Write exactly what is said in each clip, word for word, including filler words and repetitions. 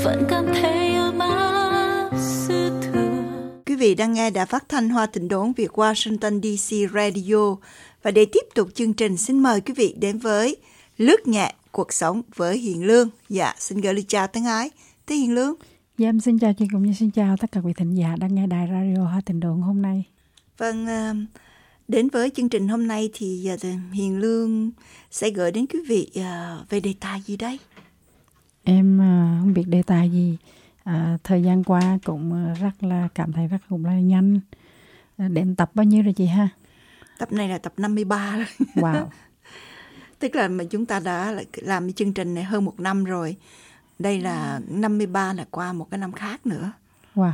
vẫn cảm thấy ấm áp dư thừa. Quý vị đang nghe Đài Phát thanh Hoa Tịnh Đốn Việt Washington đê xê Radio. Và để tiếp tục chương trình, xin mời quý vị đến với Lướt nhẹ cuộc sống với Hiền Lương. Dạ, xin gửi lời chào thân ái tới Hiên Lương. Dạ, em xin chào chị cũng như xin chào tất cả quý thính giả đang nghe đài radio Hoa Tịnh Đốn hôm nay. Vâng, đến với chương trình hôm nay thì Hiền Lương sẽ gửi đến quý vị về đề tài gì đây? Em không biết đề tài gì. À, thời gian qua cũng rất là cảm thấy rất cũng là nhanh. Đến tập bao nhiêu rồi chị ha? Tập này là tập năm mươi ba rồi. Wow. Tức là mà chúng ta đã làm cái chương trình này hơn một năm rồi. Đây là năm mươi ba là qua một cái năm khác nữa. Wow.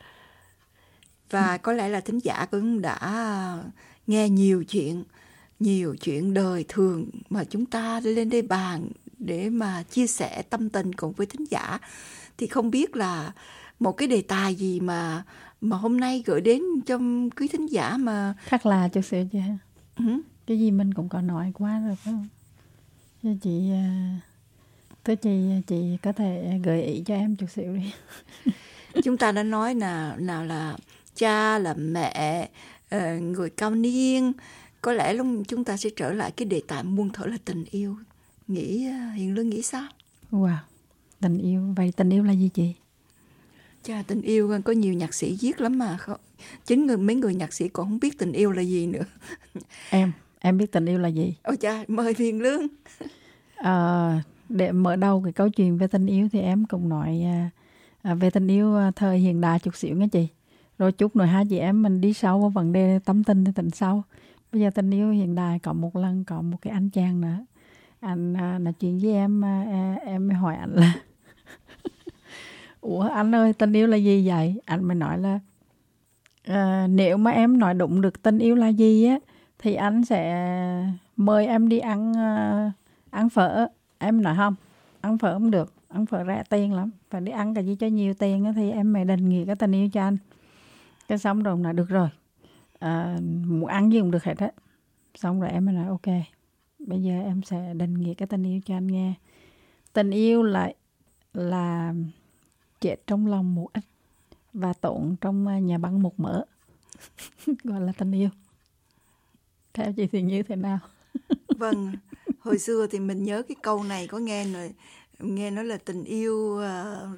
Và có lẽ là thính giả cũng đã nghe nhiều chuyện, nhiều chuyện đời thường mà chúng ta lên đây bàn để mà chia sẻ tâm tình cùng với thính giả. Thì không biết là một cái đề tài gì mà mà hôm nay gửi đến cho quý thính giả mà khác là chút xíu chứ ha. Ừ. Cái gì mình cũng có nói qua rồi phải không? Chứ chị Thế chị chị có thể gợi ý cho em chút xíu đi. Chúng ta đã nói nào nào là cha, là mẹ, người cao niên. Có lẽ lúc chúng ta sẽ trở lại cái đề tài muôn thuở là tình yêu. Nghĩ Hiền Lương nghĩ sao? Wow, tình yêu. Vậy tình yêu là gì chị? Chà, tình yêu có nhiều nhạc sĩ viết lắm mà. Chính người, mấy người nhạc sĩ còn không biết tình yêu là gì nữa. Em, em biết tình yêu là gì? Ôi cha, mời Hiền Lương. À, để mở đầu cái câu chuyện về tình yêu thì em cũng nói à, về tình yêu thời hiện đại chút xíu nghe chị. Rồi chút nữa hai chị em mình đi sâu vào vấn đề tâm tình thì tình sau. Bây giờ tình yêu hiện đại có một lần có một cái anh chàng nữa. Anh à, nói chuyện với em, à, em mới hỏi anh là ủa anh ơi, tình yêu là gì vậy? Anh mới nói là à, nếu mà em nói đúng được tình yêu là gì á thì anh sẽ mời em đi ăn uh, ăn phở. Em nói không, ăn phở không được, ăn phở rẻ tiền lắm, phải đi ăn cái gì cho nhiều tiền á thì em mới định nghĩa cái tình yêu cho anh. Cái xong rồi nói được rồi, à, muốn ăn gì cũng được hết á. Xong rồi em mới nói ok, bây giờ em sẽ định nghĩa cái tình yêu cho anh nghe. Tình yêu là là chết trong lòng một ít và tổn trong nhà băng một mỡ. Gọi là tình yêu. Theo chị thì như thế nào? Vâng, hồi xưa thì mình nhớ cái câu này có nghe rồi, nghe nói là tình yêu uh...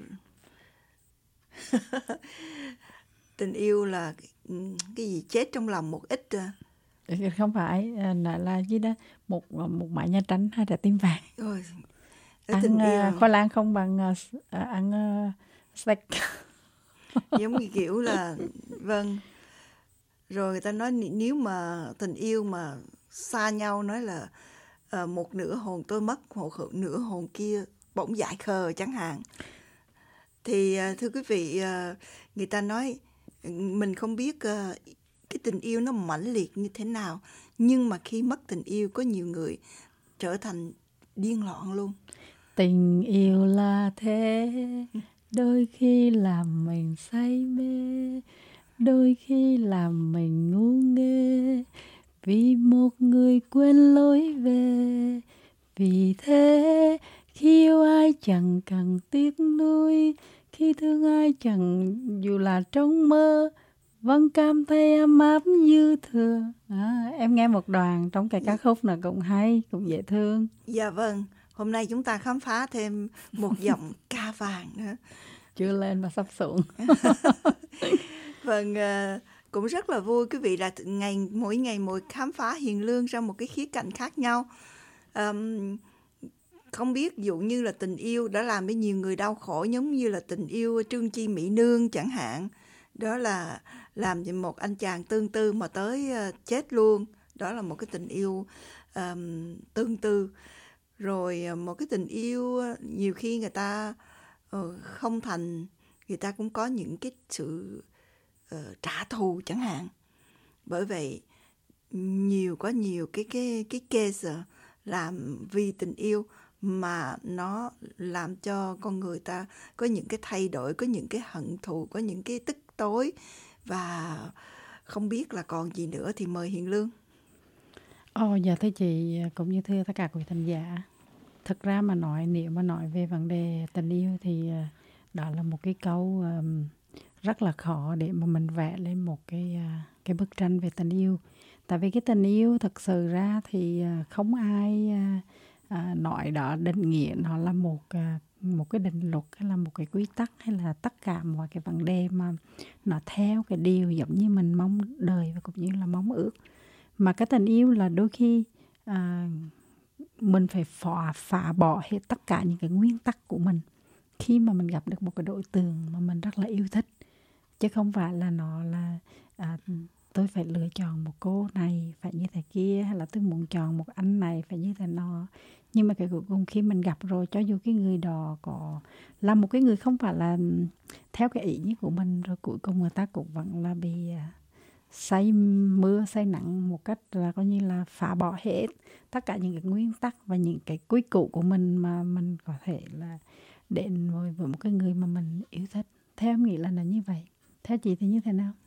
tình yêu là cái gì chết trong lòng một ít. Uh... Không phải là, là gì đó, một một mái nhà trắng hay là tim vàng. Rồi, ăn tình yêu... khoai lang không bằng uh, ăn uh, steak. Giống như kiểu là vâng. Rồi người ta nói nếu mà tình yêu mà xa nhau, nói là uh, một nửa hồn tôi mất, một nửa hồn kia bỗng dại khờ chẳng hạn. Thì uh, thưa quý vị, uh, người ta nói mình không biết uh, cái tình yêu nó mãnh liệt như thế nào, nhưng mà khi mất tình yêu có nhiều người trở thành điên loạn luôn. Tình yêu là thế, đôi khi làm mình say mê, đôi khi làm mình ngu nghê, vì một người quên lối về. Vì thế khi yêu ai chẳng cần tiếc nuối, khi thương ai chẳng dù là trong mơ, vẫn cảm thấy ấm áp như thừa. À, em nghe một đoạn trong cái ca khúc này cũng hay, cũng dễ thương. Dạ vâng, hôm nay chúng ta khám phá thêm một giọng ca vàng nữa. Chưa lên mà sắp xuống. Vâng, cũng rất là vui quý vị là ngày mỗi ngày mỗi khám phá Hiền Lương ra một cái khía cạnh khác nhau. Um, không biết dụ như là tình yêu đã làm cho nhiều người đau khổ, giống như là tình yêu Trương Chi Mỹ Nương chẳng hạn. Đó là làm cho một anh chàng tương tư mà tới uh, chết luôn. Đó là một cái tình yêu um, tương tư. Rồi uh, một cái tình yêu uh, nhiều khi người ta uh, không thành, người ta cũng có những cái sự uh, trả thù chẳng hạn. Bởi vậy nhiều có nhiều cái cái cái case làm vì tình yêu mà nó làm cho con người ta có những cái thay đổi, có những cái hận thù, có những cái tức tối và không biết là còn gì nữa. Thì mời Hiền Lương. Ồ, dạ thưa chị cũng như thưa tất cả quý thính giả. Thực ra mà nói, nếu mà nói về vấn đề tình yêu thì Đó là một cái câu um, rất là khó để mà mình vẽ lên một cái uh, cái bức tranh về tình yêu. Tại vì cái tình yêu thật sự ra thì uh, không ai uh, uh, nói đó định nghĩa nó là một uh, một cái định luật hay là một cái quy tắc hay là tất cả mọi cái vấn đề mà nó theo cái điều giống như mình mong đợi và cũng như là mong ước. Mà cái tình yêu là đôi khi uh, mình phải phá, phá bỏ hết tất cả những cái nguyên tắc của mình khi mà mình gặp được một cái đối tượng mà mình rất là yêu thích. Chứ không phải là nó là à, tôi phải lựa chọn một cô này phải như thế kia, hay là tôi muốn chọn một anh này phải như thế nọ. Nhưng mà cái cuối cùng khi mình gặp rồi, cho dù cái người đó có là một cái người không phải là theo cái ý của mình, rồi cuối cùng người ta cũng vẫn là bị say mưa say nắng một cách là coi như là phá bỏ hết tất cả những cái nguyên tắc và những cái quy củ của mình mà mình có thể là đến với, với một cái người mà mình yêu thích. Theo em nghĩ là là như vậy. Theo chị thì như thế nào?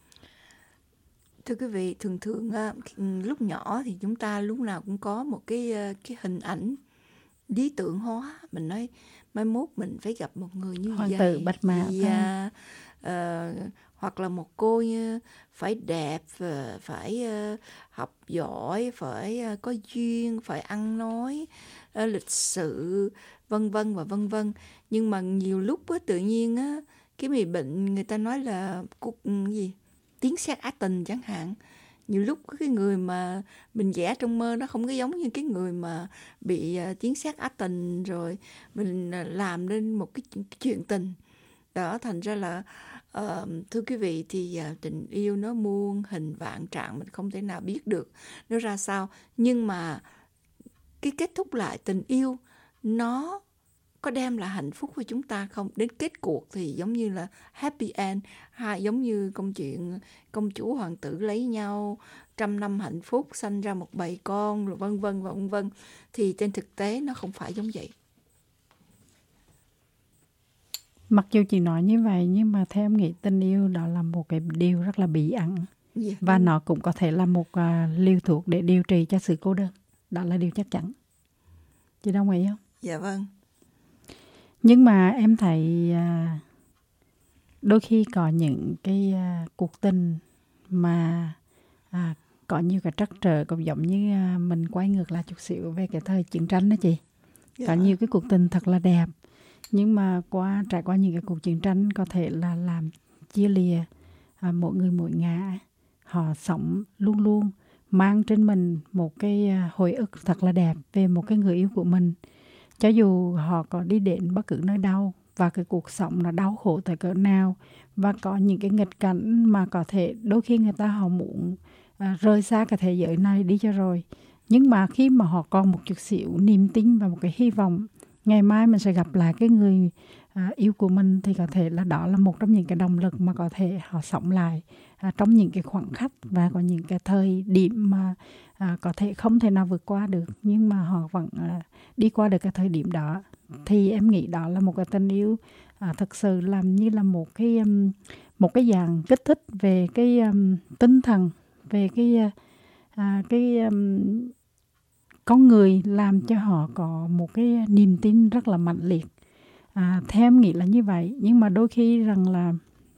Thưa quý vị, thường thường lúc nhỏ thì chúng ta lúc nào cũng có một cái cái hình ảnh lý tưởng hóa. Mình nói mai mốt mình phải gặp một người như Hoàng vậy, tử bạch mã, à, à, hoặc là một cô phải đẹp, phải học giỏi, phải có duyên, phải ăn nói lịch sự, vân vân và vân vân. Nhưng mà nhiều lúc á, tự nhiên á, cái bị bệnh người ta nói là cuộc gì tiếng sét ái tình chẳng hạn. Nhiều lúc cái người mà mình vẽ trong mơ nó không có giống như cái người mà bị tiếng sét ái tình rồi mình làm nên một cái chuyện tình đó. Thành ra là uh, thưa quý vị thì uh, tình yêu nó muôn hình vạn trạng, mình không thể nào biết được nó ra sao. Nhưng mà cái kết thúc lại tình yêu nó có đem lại hạnh phúc với chúng ta không? Đến kết cuộc thì giống như là happy end, ha, giống như câu chuyện công chúa hoàng tử lấy nhau, trăm năm hạnh phúc, sanh ra một bầy con, rồi vân vân và vân vân. Thì trên thực tế nó không phải giống vậy. Mặc dù chị nói như vậy, nhưng mà theo em nghĩ tình yêu đó là một cái điều rất là bí ẩn. Yeah. Và nó cũng có thể là một uh, liều thuốc để điều trị cho sự cô đơn. Đó là điều chắc chắn. Chị đồng ý không? Dạ vâng. Nhưng mà em thấy à, đôi khi có những cái à, cuộc tình mà à, có nhiều cái trắc trở, cũng giống như à, mình quay ngược lại chút xíu về cái thời chiến tranh đó chị. Yeah. Có nhiều cái cuộc tình thật là đẹp, nhưng mà qua trải qua những cái cuộc chiến tranh có thể là làm chia lìa à, mỗi người mỗi ngã. Họ sống luôn luôn mang trên mình một cái à, hồi ức thật là đẹp về một cái người yêu của mình. Cho dù họ có đi đến bất cứ nơi đâu và cái cuộc sống nó đau khổ tới cỡ nào và có những cái nghịch cảnh mà có thể đôi khi người ta họ muốn à, rời xa cái thế giới này đi cho rồi. Nhưng mà khi mà họ còn một chút xíu niềm tin và một cái hy vọng ngày mai mình sẽ gặp lại cái người à, yêu của mình, thì có thể là đó là một trong những cái động lực mà có thể họ sống lại à, trong những cái khoảng khắc và có những cái thời điểm mà à, có thể không thể nào vượt qua được, nhưng mà họ vẫn à, đi qua được cái thời điểm đó. Thì em nghĩ đó là một cái tình yêu à, thực sự làm như là một cái um, một cái dạng kích thích về cái um, tinh thần, về cái à, cái um, con người, làm cho họ có một cái niềm tin rất là mạnh liệt. À, theo em nghĩ là như vậy. Nhưng mà đôi khi rằng là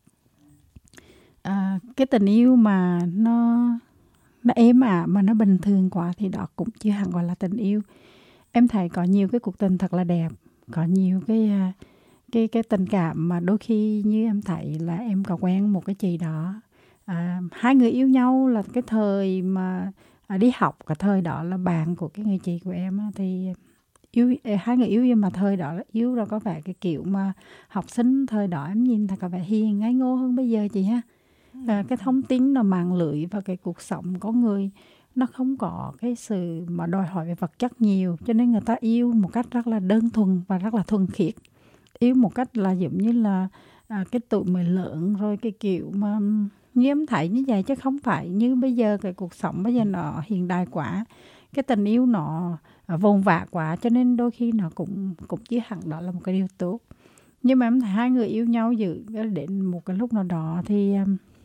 à, cái tình yêu mà nó nó êm ả, mà nó bình thường quá thì đó cũng chưa hẳn gọi là tình yêu. Em thấy có nhiều cái cuộc tình thật là đẹp, có nhiều cái cái cái tình cảm mà đôi khi như em thấy là em có quen một cái chị đó, à, hai người yêu nhau là cái thời mà à, đi học, cái thời đó là bạn của cái người chị của em á, thì yêu hai người yêu, nhưng mà thời đó là yêu rồi có vẻ cái kiểu mà học sinh thời đó em nhìn thấy có vẻ hiền ngây ngô hơn bây giờ chị ha. À, cái thông tin nó mạng lưới và cái cuộc sống có người nó không có cái sự mà đòi hỏi về vật chất nhiều, cho nên người ta yêu một cách rất là đơn thuần và rất là thuần khiết, yêu một cách là giống như là à, cái tuổi mới lớn rồi, cái kiểu mà như em thấy như vậy, chứ không phải như bây giờ cái cuộc sống bây giờ nó hiện đại quá, cái tình yêu nó vồn vã quá, cho nên đôi khi nó cũng cũng chỉ hẳn đó là một cái điều tốt. Nhưng mà em thấy hai người yêu nhau giữ đến một cái lúc nào đó thì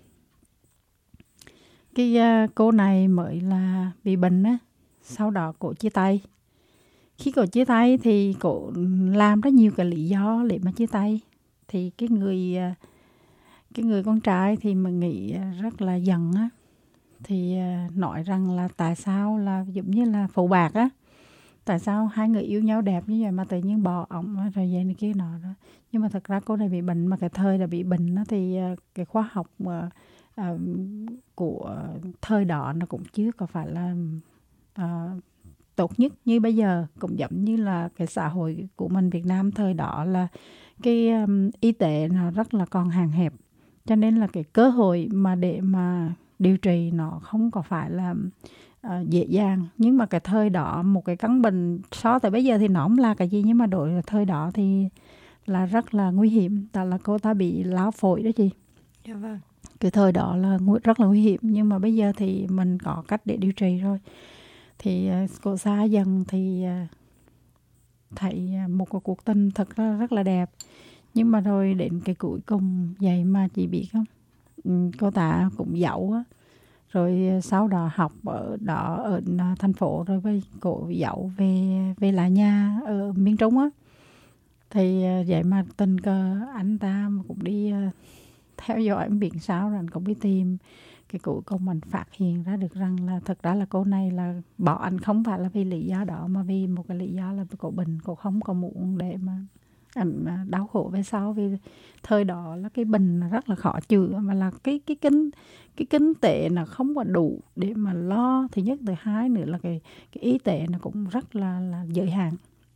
cái uh, cô này mới là bị bệnh á, sau đó cô chia tay. Khi cô chia tay thì cô làm rất nhiều cái lý do để mà chia tay. thì cái người cái người con trai thì mình nghĩ rất là giận á, thì nói rằng là tại sao là giống như là phụ bạc á, tại sao hai người yêu nhau đẹp như vậy mà tự nhiên bỏ ổng rồi vậy này kia nọ đó. Nhưng mà thật ra cô này bị bệnh, mà cái thời là bị bệnh đó, thì cái khoa học mà uh, của thời đó nó cũng chưa có phải là uh, tốt nhất như bây giờ. Cũng giống như là cái xã hội của mình Việt Nam thời đó là cái um, y tế nó rất là còn hạn hẹp, cho nên là cái cơ hội mà để mà điều trị nó không có phải là uh, dễ dàng. Nhưng mà cái thời đó một cái căn bệnh so tới bây giờ thì nó không là cái gì, nhưng mà đối với thời đó thì là rất là nguy hiểm. Tại là cô ta bị lao phổi đó chị. Dạ vâng. Cái thời đó là rất là nguy hiểm, nhưng mà bây giờ thì mình có cách để điều trị rồi. Thì uh, cô xa dần thì uh, thấy một cái cuộc tình thật ra rất là đẹp. Nhưng mà rồi đến cái cuối cùng vậy mà chị biết không, cô ta cũng giấu á, rồi sau đó học ở đó ở thành phố, rồi với cô giấu về về lại nhà ở miền Trung á. Thì vậy mà tình cờ anh ta cũng đi theo dõi em biển sao, rồi anh cũng đi tìm. Cái cuối cùng mình phát hiện ra được rằng là thật ra là cô này là bỏ anh không phải là vì lý do đó, mà vì một cái lý do là cô bệnh, cô không có muốn để mà anh đau khổ về sau. Vì thời đó là cái bệnh rất là khó chữa, mà là cái cái kinh cái kinh tế nó không có đủ để mà lo. Thứ nhất, thứ hai nữa là cái cái y tế nó cũng rất là là giới hạn.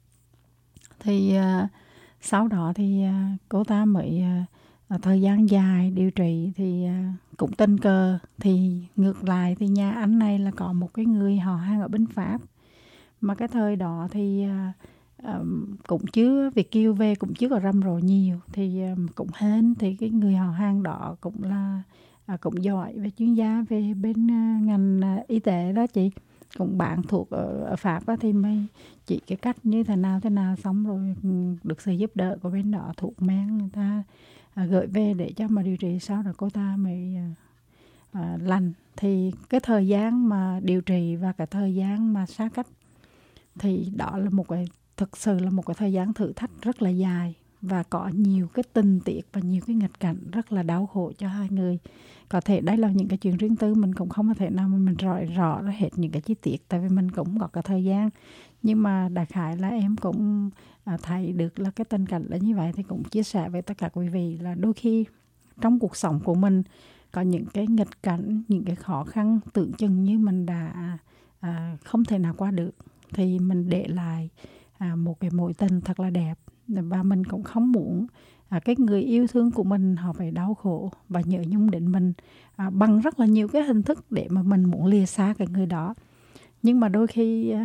Thì uh, sau đó thì uh, cô ta mới uh, thời gian dài điều trị thì uh, cũng tình cờ thì ngược lại thì nhà anh này là có một cái người họ hàng ở bên Pháp, mà cái thời đó thì uh, Um, cũng chưa Việt kiều về cũng chưa có rầm rộ nhiều. Thì um, cũng hên thì cái người họ hàng đó cũng là uh, cũng giỏi về chuyên gia về bên uh, ngành uh, y tế đó chị, cũng bạn thuộc ở, ở Pháp đó, thì mới chỉ cái cách như thế nào thế nào, xong rồi um, được sự giúp đỡ của bên đó, thuốc men người ta uh, gửi về để cho mà điều trị. Sau đó cô ta mới uh, uh, lành. Thì cái thời gian mà điều trị và cái thời gian mà xa cách thì đó là một cái thực sự là một cái thời gian thử thách rất là dài, và có nhiều cái tình tiết và nhiều cái nghịch cảnh rất là đau khổ cho hai người. Có thể đây là những cái chuyện riêng tư, mình cũng không có thể nào mà mình rõ rõ ra hết những cái chi tiết, tại vì mình cũng có cái thời gian. Nhưng mà đại khái là em cũng thấy được là cái tình cảnh là như vậy, thì cũng chia sẻ với tất cả quý vị là đôi khi trong cuộc sống của mình có những cái nghịch cảnh, những cái khó khăn tưởng chừng như mình đã à, không thể nào qua được, thì mình để lại À, một cái mối tình thật là đẹp. Và mình cũng không muốn à, cái người yêu thương của mình họ phải đau khổ và nhớ nhung đến mình à, bằng rất là nhiều cái hình thức để mà mình muốn lìa xa cái người đó. Nhưng mà đôi khi à,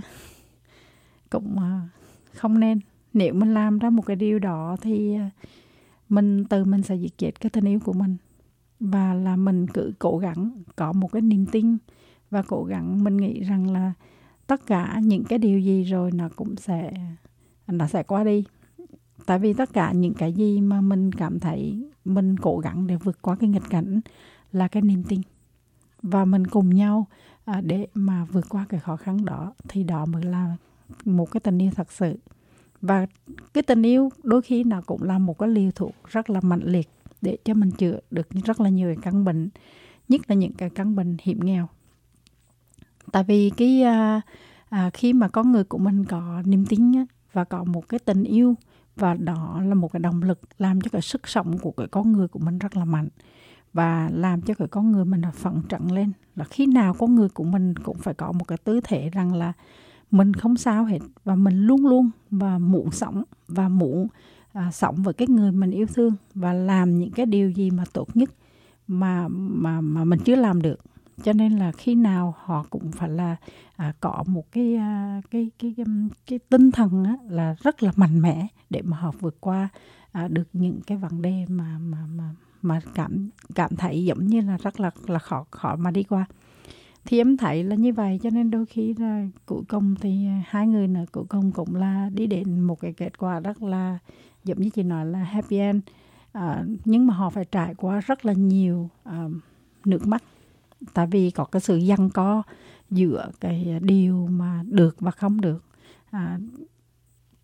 cũng à, không nên. Nếu mình làm ra một cái điều đó thì à, mình tự mình sẽ giết chết cái tình yêu của mình. Và là mình cứ cố gắng có một cái niềm tin, và cố gắng mình nghĩ rằng là tất cả những cái điều gì rồi nó cũng sẽ nó sẽ qua đi. Tại vì tất cả những cái gì mà mình cảm thấy mình cố gắng để vượt qua cái nghịch cảnh là cái niềm tin, và mình cùng nhau à, để mà vượt qua cái khó khăn đó, thì đó mới là một cái tình yêu thật sự. Và cái tình yêu đôi khi nó cũng là một cái liều thuốc rất là mạnh liệt để cho mình chữa được rất là nhiều cái căn bệnh, nhất là những cái căn bệnh hiểm nghèo. Tại vì cái à, à, khi mà con người của mình có niềm tin á, và có một cái tình yêu, và đó là một cái động lực làm cho cái sức sống của cái con người của mình rất là mạnh, và làm cho cái con người mình phấn chấn lên. Là khi nào con người của mình cũng phải có một cái tư thế rằng là mình không sao hết, và mình luôn luôn và muốn sống, và muốn à, sống với cái người mình yêu thương, và làm những cái điều gì mà tốt nhất mà mà mà mình chưa làm được. Cho nên là khi nào họ cũng phải là à, có một cái, à, cái, cái, cái, cái tinh thần á, là rất là mạnh mẽ để mà họ vượt qua à, được những cái vấn đề mà, mà, mà, mà cảm, cảm thấy giống như là rất là, là khó, khó mà đi qua. Thì em thấy là như vậy, cho nên đôi khi là cuối cùng thì hai người nữa cuối cùng cũng là đi đến một cái kết quả rất là giống như chị nói là happy end. À, nhưng mà họ phải trải qua rất là nhiều à, nước mắt. Tại vì có cái sự giằng co giữa cái điều mà được và không được. À,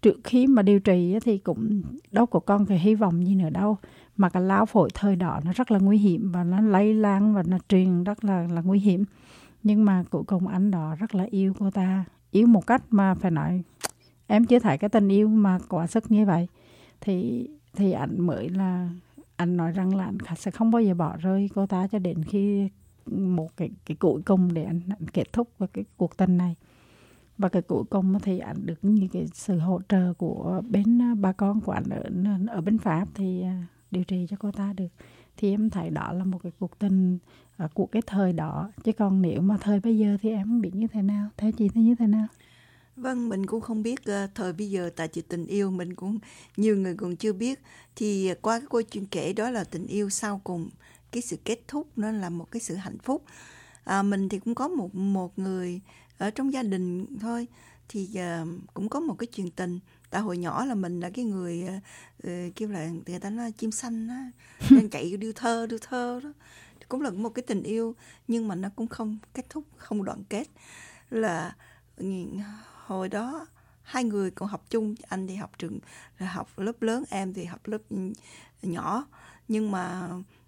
trước khi mà điều trị thì cũng đâu có còn cái hy vọng gì nữa đâu, mà cái lao phổi thời đó nó rất là nguy hiểm và nó lây lan và nó truyền rất là là nguy hiểm. Nhưng mà cuối cùng anh đó rất là yêu cô ta, yêu một cách mà phải nói em chưa thấy cái tình yêu mà quá sức như vậy. Thì thì anh mới là anh nói rằng là anh sẽ không bao giờ bỏ rơi cô ta cho đến khi một cái cái cuối cùng để anh, anh kết thúc cái cuộc tình này. Và cái cuối cùng thì anh được những cái sự hỗ trợ của bên bà con của anh ở ở bên Pháp thì điều trị cho cô ta được. Thì em thấy đó là một cái cuộc tình của cái thời đó. Chứ còn nếu mà thời bây giờ thì em không biết như thế nào. Theo chị thì như thế nào? Vâng, mình cũng không biết uh, thời bây giờ, tại chuyện tình yêu mình cũng nhiều người còn chưa biết. Thì qua cái câu chuyện kể đó là tình yêu sau cùng, cái sự kết thúc nó là một cái sự hạnh phúc. À, mình thì cũng có một một người ở trong gia đình thôi, thì uh, cũng có một cái chuyện tình. Tại hồi nhỏ là mình là cái người uh, uh, kêu là người ta nói chim xanh á, đang chạy điêu thơ điêu thơ đó, cũng là một cái tình yêu nhưng mà nó cũng không kết thúc, không đoạn kết. Là hồi đó hai người còn học chung, anh thì học trường học lớp lớn, em thì học lớp nhỏ, nhưng mà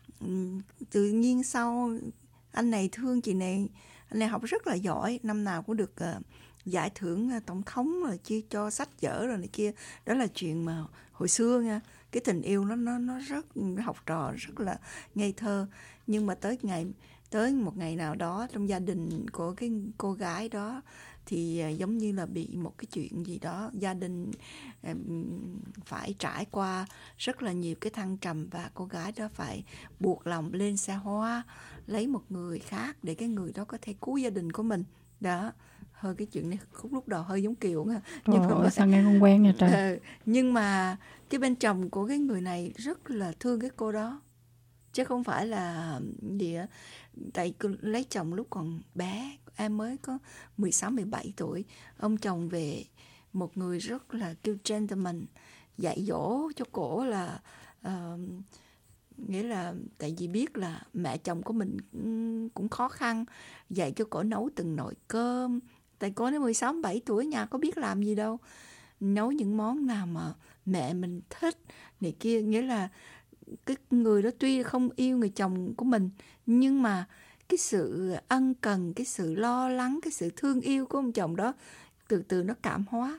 tự nhiên sau anh này thương chị này, anh này học rất là giỏi, năm nào cũng được uh, giải thưởng uh, tổng thống rồi chia cho sách vở rồi này kia. Đó là chuyện mà hồi xưa nha, cái tình yêu nó nó nó rất học trò rất là ngây thơ. Nhưng mà tới ngày tới một ngày nào đó trong gia đình của cái cô gái đó thì uh, giống như là bị một cái chuyện gì đó, gia đình uh, phải trải qua rất là nhiều cái thăng trầm, và cô gái đó phải buộc lòng lên xe hoa lấy một người khác để cái người đó có thể cứu gia đình của mình. Đó, hơi cái chuyện này khúc lúc đầu hơi giống Kiều nha. Nhưng mà ơi, sao nghe con quen nha trời. Ừ, nhưng mà cái bên chồng của cái người này rất là thương cái cô đó, chứ không phải là gì á. Tại lấy chồng lúc còn bé, em mới có mười sáu mười bảy tuổi. Ông chồng về một người rất là kêu gentleman, dạy dỗ cho cổ là uh, nghĩa là tại vì biết là mẹ chồng của mình cũng khó khăn, dạy cho cổ nấu từng nồi cơm. Tại cô đến mười sáu mười bảy tuổi, nhà có biết làm gì đâu, nấu những món nào mà mẹ mình thích này kia. Nghĩa là cái người đó tuy không yêu người chồng của mình, nhưng mà cái sự ân cần, cái sự lo lắng, cái sự thương yêu của ông chồng đó từ từ nó cảm hóa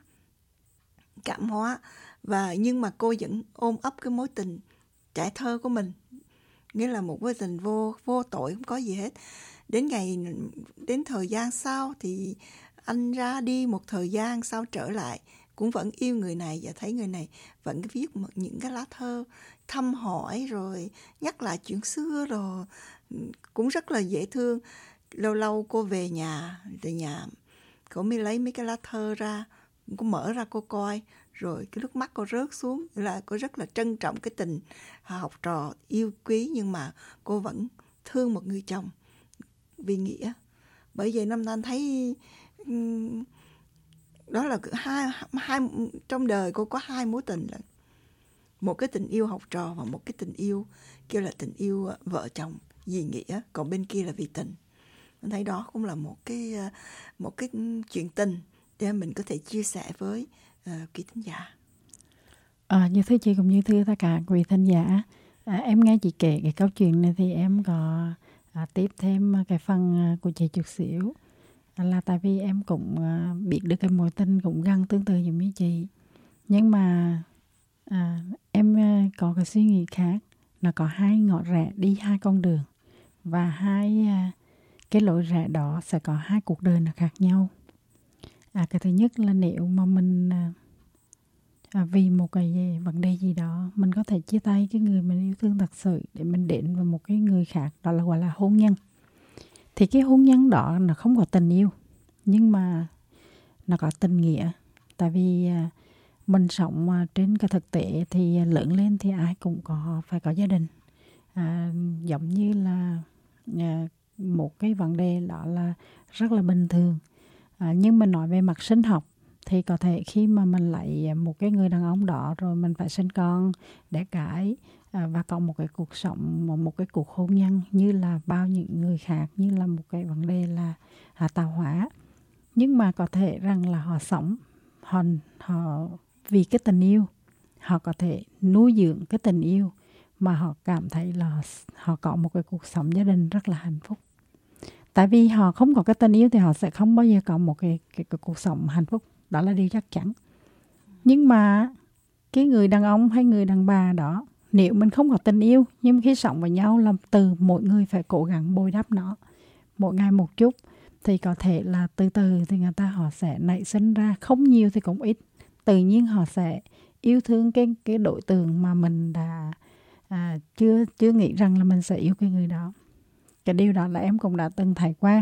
cảm hóa và nhưng mà cô vẫn ôm ấp cái mối tình trẻ thơ của mình, nghĩa là một mối tình vô vô tội, không có gì hết. Đến ngày đến thời gian sau thì anh ra đi một thời gian sau trở lại, cũng vẫn yêu người này và thấy người này vẫn viết những cái lá thơ thăm hỏi rồi nhắc lại chuyện xưa, rồi cũng rất là dễ thương. Lâu lâu cô về nhà, về nhà cô mới lấy mấy cái lá thơ ra, cô mở ra cô coi, rồi cái nước mắt cô rớt xuống. Là cô rất là trân trọng cái tình học trò yêu quý, nhưng mà cô vẫn thương một người chồng vì nghĩa. Bởi vậy năm nay anh thấy đó là hai, hai trong đời cô có hai mối tình, là một cái tình yêu học trò và một cái tình yêu kêu là tình yêu vợ chồng vì nghĩa, còn bên kia là vì tình. Anh thấy đó cũng là một cái một cái chuyện tình để mình có thể chia sẻ với uh, quý thính giả. À, như thưa chị cũng như thưa tất cả quý thính giả, à, em nghe chị kể cái câu chuyện này thì em có à, tiếp thêm cái phần của chị chút xíu. Là tại vì em cũng uh, biết được cái mối tình cũng gần tương tự giống như chị, nhưng mà à, em uh, có cái suy nghĩ khác. Nó có hai ngõ rẽ đi hai con đường, và hai uh, cái lối rẽ đó sẽ có hai cuộc đời nó khác nhau. À, cái thứ nhất là nếu mà mình uh, à, vì một cái gì, vấn đề gì đó mình có thể chia tay cái người mình yêu thương thật sự để mình đến với một cái người khác, đó là gọi là hôn nhân. Thì cái hôn nhân đó nó không có tình yêu, nhưng mà nó có tình nghĩa. Tại vì à, mình sống à, trên cái thực tế thì lớn lên thì ai cũng có phải có gia đình. À, giống như là à, một cái vấn đề đó là rất là bình thường. À, nhưng mà nói về mặt sinh học thì có thể khi mà mình lấy một cái người đàn ông đó rồi mình phải sinh con, đẻ cái à, và có một cái cuộc sống, một, một cái cuộc hôn nhân như là bao những người khác, như là một cái vấn đề là à, tạo hóa. Nhưng mà có thể rằng là họ sống, họ, họ vì cái tình yêu, họ có thể nuôi dưỡng cái tình yêu mà họ cảm thấy là họ có một cái cuộc sống gia đình rất là hạnh phúc. Tại vì họ không có cái tình yêu thì họ sẽ không bao giờ có một cái, cái, cái cuộc sống hạnh phúc. Đó là điều chắc chắn. Nhưng mà cái người đàn ông hay người đàn bà đó, nếu mình không có tình yêu, nhưng khi sống với nhau là từ mỗi người phải cố gắng bồi đắp nó mỗi ngày một chút, thì có thể là từ từ thì người ta họ sẽ nảy sinh ra, không nhiều thì cũng ít, tự nhiên họ sẽ yêu thương cái cái đối tượng mà mình đã à, chưa chưa nghĩ rằng là mình sẽ yêu cái người đó. Cái điều đó là em cũng đã từng thấy qua.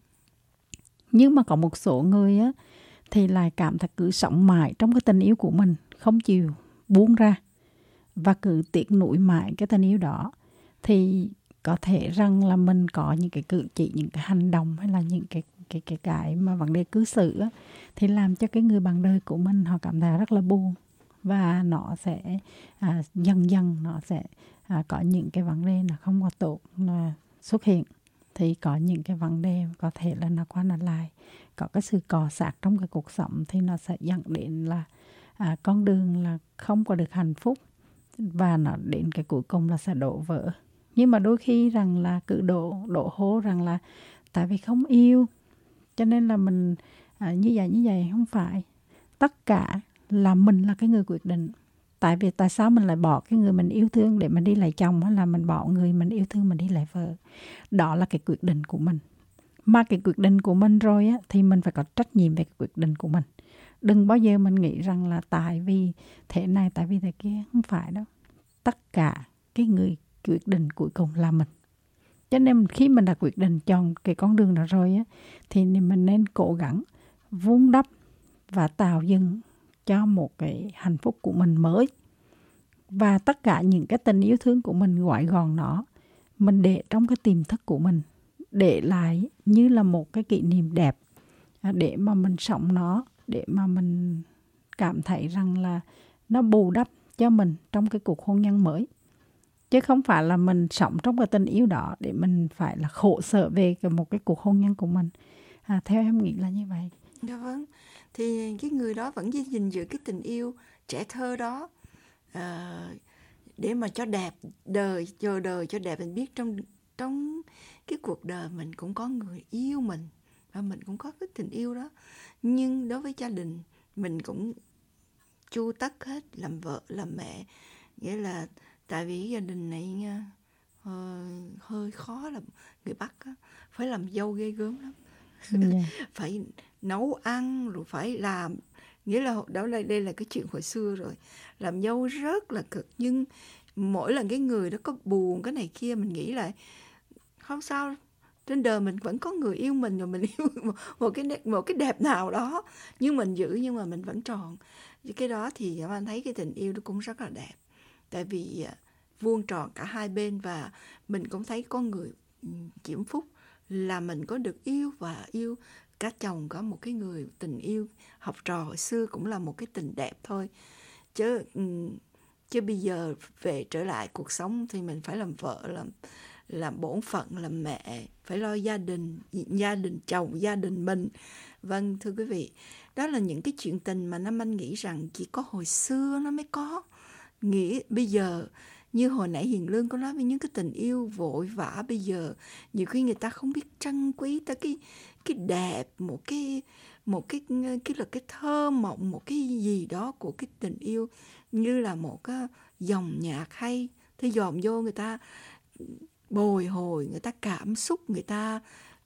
Nhưng mà có một số người á thì lại cảm thấy cứ sống mãi trong cái tình yêu của mình, không chịu buông ra và cứ tiếc nuối mãi cái tình yêu đó, thì có thể rằng là mình có những cái cử chỉ, những cái hành động hay là những cái cái cái cái mà vấn đề cư xử á, thì làm cho cái người bạn đời của mình họ cảm thấy rất là buồn, và nó sẽ à, dần dần nó sẽ à, có những cái vấn đề nó không có tốt là xuất hiện. Thì có những cái vấn đề có thể là nó qua nó lại, có cái sự cọ xát trong cái cuộc sống, thì nó sẽ dẫn đến là à, con đường là không có được hạnh phúc, và nó đến cái cuối cùng là sẽ đổ vỡ. Nhưng mà đôi khi rằng là cứ đổ đổ hố rằng là tại vì không yêu cho nên là mình à, như vậy như vậy. Không phải, tất cả là mình là cái người quyết định. Tại vì tại sao mình lại bỏ cái người mình yêu thương để mình đi lấy chồng, hay là mình bỏ người mình yêu thương mình đi lấy vợ? Đó là cái quyết định của mình. Mà cái quyết định của mình rồi á, thì mình phải có trách nhiệm về cái quyết định của mình. Đừng bao giờ mình nghĩ rằng là tại vì thế này, tại vì thế kia. Không phải đâu. Tất cả cái người quyết định cuối cùng là mình. Cho nên khi mình đã quyết định chọn cái con đường đó rồi á, thì mình nên cố gắng vun đắp và tạo dựng cho một cái hạnh phúc của mình mới. Và tất cả những cái tình yêu thương của mình gọi gọn nó, mình để trong cái tiềm thức của mình, để lại như là một cái kỷ niệm đẹp, để mà mình sống nó, để mà mình cảm thấy rằng là nó bù đắp cho mình trong cái cuộc hôn nhân mới. Chứ không phải là mình sống trong cái tình yêu đó để mình phải là khổ sở về một cái cuộc hôn nhân của mình. À, theo em nghĩ là như vậy. Dạ vâng. Thì cái người đó vẫn gìn giữ cái tình yêu trẻ thơ đó, à, để mà cho đẹp đời, chờ đời cho đẹp. Mình biết trong trong cái cuộc đời mình cũng có người yêu mình, và mình cũng có cái tình yêu đó. Nhưng đối với gia đình mình cũng chu tất hết, làm vợ làm mẹ. Nghĩa là tại vì gia đình này uh, hơi khó, là người Bắc á, phải làm dâu ghê gớm lắm. Yeah. Phải nấu ăn rồi phải làm, nghĩa là đó là đây là cái chuyện hồi xưa rồi, làm dâu rất là cực. Nhưng mỗi lần cái người đó có buồn cái này kia, mình nghĩ lại không sao, trên đời mình vẫn có người yêu mình, rồi mình yêu một cái một cái đẹp nào đó, nhưng mình giữ, nhưng mà mình vẫn tròn cái đó. Thì anh thấy cái tình yêu nó cũng rất là đẹp, tại vì vuông tròn cả hai bên. Và mình cũng thấy có người diễm phúc là mình có được yêu, và yêu cả chồng, có một cái người tình yêu học trò hồi xưa cũng là một cái tình đẹp thôi. Chứ chứ bây giờ về trở lại cuộc sống thì mình phải làm vợ, làm làm bổn phận, làm mẹ, phải lo gia đình, gia đình chồng, gia đình mình. Vâng, thưa quý vị, đó là những cái chuyện tình mà Nam Anh nghĩ rằng chỉ có hồi xưa nó mới có. Nghĩ bây giờ, như hồi nãy Hiền Lương có nói với những cái tình yêu vội vã bây giờ, nhiều khi người ta không biết trân quý tới cái cái đẹp, một cái một cái cái là cái thơ mộng, một cái gì đó của cái tình yêu, như là một cái dòng nhạc hay, thì dòm vô người ta bồi hồi, người ta cảm xúc, người ta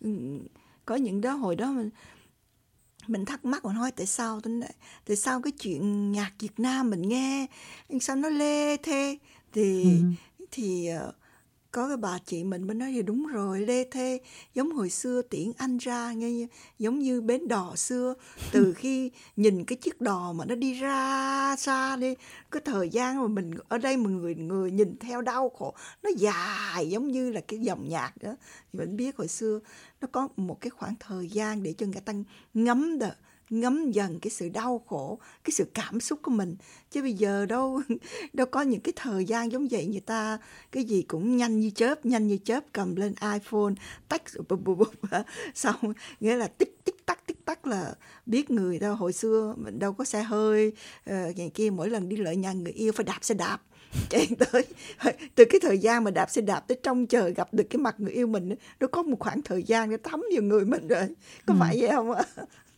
có những đó. Hồi đó mình mình thắc mắc, mình nói tại sao tại sao cái chuyện nhạc Việt Nam mình nghe sao nó lê thê. Thì ừ. thì uh, có cái bà chị mình mới nói thì đúng rồi, lê thê, giống hồi xưa tiễn anh ra, nghe giống như bến đò xưa. Từ khi nhìn cái chiếc đò mà nó đi ra xa đi, cái thời gian mà mình ở đây mà người người nhìn theo đau khổ, nó dài giống như là cái dòng nhạc đó. Thì mình biết hồi xưa nó có một cái khoảng thời gian để cho người ta ngấm đờ ngấm dần cái sự đau khổ, cái sự cảm xúc của mình. Chứ bây giờ đâu đâu có những cái thời gian giống vậy. Người ta cái gì cũng nhanh như chớp, nhanh như chớp, cầm lên iPhone tách bụp bụp bụp, xong nghĩa là tích tích tắc tích tắc là biết người đâu. Hồi xưa mình đâu có xe hơi uh, ngày kia, mỗi lần đi lại nhà người yêu phải đạp xe đạp chạy tới. Từ cái thời gian mà đạp xe đạp tới trông chờ gặp được cái mặt người yêu mình, nó có một khoảng thời gian nó thấm vào người mình rồi. Có ừ. phải vậy không ạ?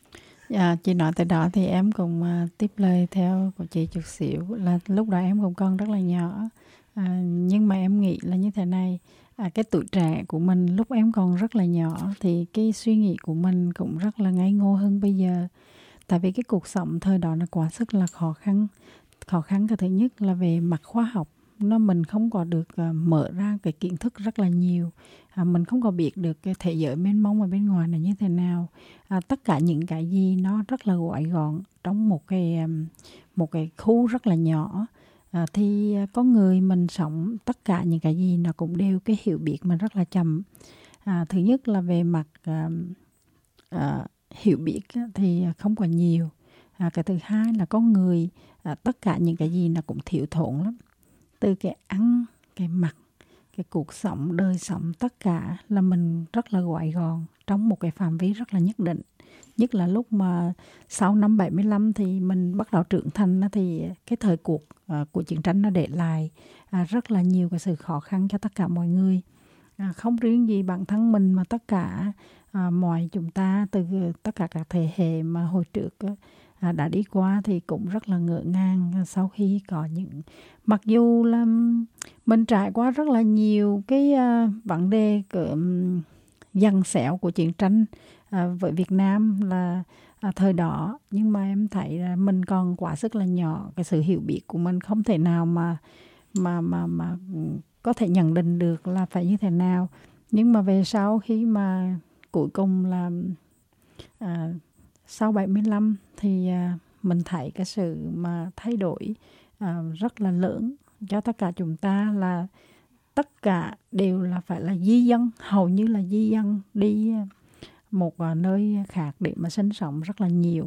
Dạ, chị nói tới đó thì em cũng uh, tiếp lời theo của chị chút xíu, là lúc đó em cũng còn rất là nhỏ, à, nhưng mà em nghĩ là như thế này, à, cái tuổi trẻ của mình lúc em còn rất là nhỏ thì cái suy nghĩ của mình cũng rất là ngây ngô hơn bây giờ. Tại vì cái cuộc sống thời đó nó quá sức là khó khăn. Khó khăn cái thứ nhất là về mặt khoa học, nó mình không có được uh, mở ra cái kiến thức rất là nhiều, à, mình không có biết được cái thế giới mênh mông ở bên ngoài là như thế nào. À, tất cả những cái gì nó rất là gọi gọn trong một cái um, một cái khu rất là nhỏ. À, thì có người mình sống tất cả những cái gì nó cũng đều cái hiểu biết mình rất là chậm. À, thứ nhất là về mặt uh, uh, hiểu biết thì không có nhiều. À, cái thứ hai là có người à, tất cả những cái gì nó cũng thiếu thốn lắm, từ cái ăn, cái mặc, cái cuộc sống, đời sống, tất cả là mình rất là gọi gọn trong một cái phạm vi rất là nhất định. Nhất là lúc mà sau năm bảy mươi lăm thì mình bắt đầu trưởng thành, thì cái thời cuộc uh, của chiến tranh nó để lại uh, rất là nhiều cái sự khó khăn cho tất cả mọi người. Uh, không riêng gì bản thân mình mà tất cả uh, mọi chúng ta, từ tất cả các thế hệ mà hồi trước uh, À, đã đi qua thì cũng rất là ngỡ ngàng sau khi có những, mặc dù là mình trải qua rất là nhiều cái uh, vấn đề của um, giằng xéo của chiến tranh uh, với Việt Nam là uh, thời đó, nhưng mà em thấy là mình còn quá sức là nhỏ, cái sự hiểu biết của mình không thể nào mà mà mà mà có thể nhận định được là phải như thế nào. Nhưng mà về sau khi mà cuối cùng là uh, sau bảy mươi lăm thì uh, mình thấy cái sự mà thay đổi uh, rất là lớn cho tất cả chúng ta, là tất cả đều là phải là di dân, hầu như là di dân đi một uh, nơi khác để mà sinh sống rất là nhiều.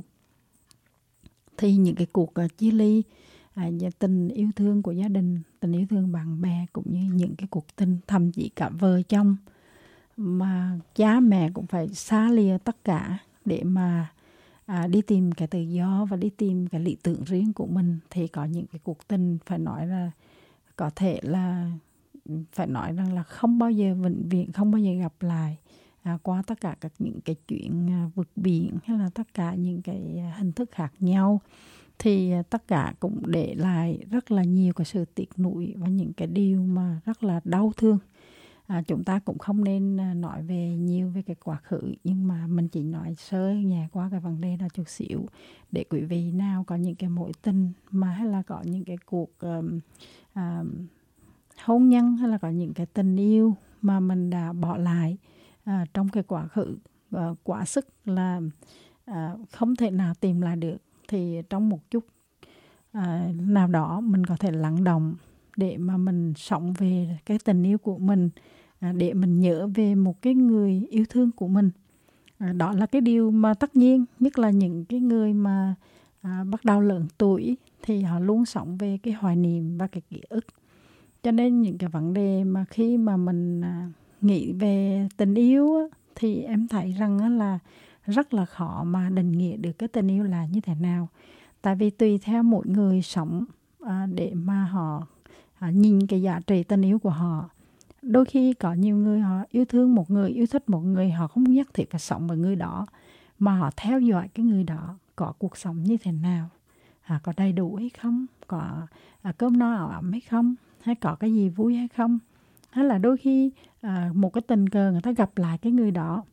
Thì những cái cuộc uh, chia ly, uh, tình yêu thương của gia đình, tình yêu thương bạn bè, cũng như những cái cuộc tình thậm chí cả vợ chồng mà cha mẹ cũng phải xa lìa tất cả để mà À, đi tìm cái tự do và đi tìm cái lý tưởng riêng của mình. Thì có những cái cuộc tình phải nói là có thể là phải nói rằng là không bao giờ vĩnh viễn, không bao giờ gặp lại, à, qua tất cả các những cái chuyện à, vượt biển hay là tất cả những cái hình thức khác nhau. Thì à, tất cả cũng để lại rất là nhiều cái sự tiếc nuối và những cái điều mà rất là đau thương. À, chúng ta cũng không nên nói về nhiều về cái quá khứ, nhưng mà mình chỉ nói sơ nhẹ qua cái vấn đề đó chút xíu, để quý vị nào có những cái mối tình mà hay là có những cái cuộc um, um, hôn nhân hay là có những cái tình yêu mà mình đã bỏ lại uh, trong cái quá khứ, uh, quá sức là uh, không thể nào tìm lại được, thì trong một chút uh, nào đó mình có thể lắng động để mà mình sống về cái tình yêu của mình, à, để mình nhớ về một cái người yêu thương của mình. À, đó là cái điều mà tất nhiên, nhất là những cái người mà à, bắt đầu lớn tuổi thì họ luôn sống về cái hoài niệm và cái ký ức. Cho nên những cái vấn đề mà khi mà mình à, nghĩ về tình yêu á, thì em thấy rằng á, là rất là khó mà định nghĩa được cái tình yêu là như thế nào. Tại vì tùy theo mỗi người sống à, để mà họ À, nhìn cái giá trị tình yêu của họ. Đôi khi có nhiều người họ yêu thương một người, yêu thích một người, họ không nhất thiết phải sống với người đó, mà họ theo dõi cái người đó có cuộc sống như thế nào, à, có đầy đủ hay không, có à, cơm no áo ấm hay không, hay có cái gì vui hay không. Hay là đôi khi à, một cái tình cờ người ta gặp lại cái người đó,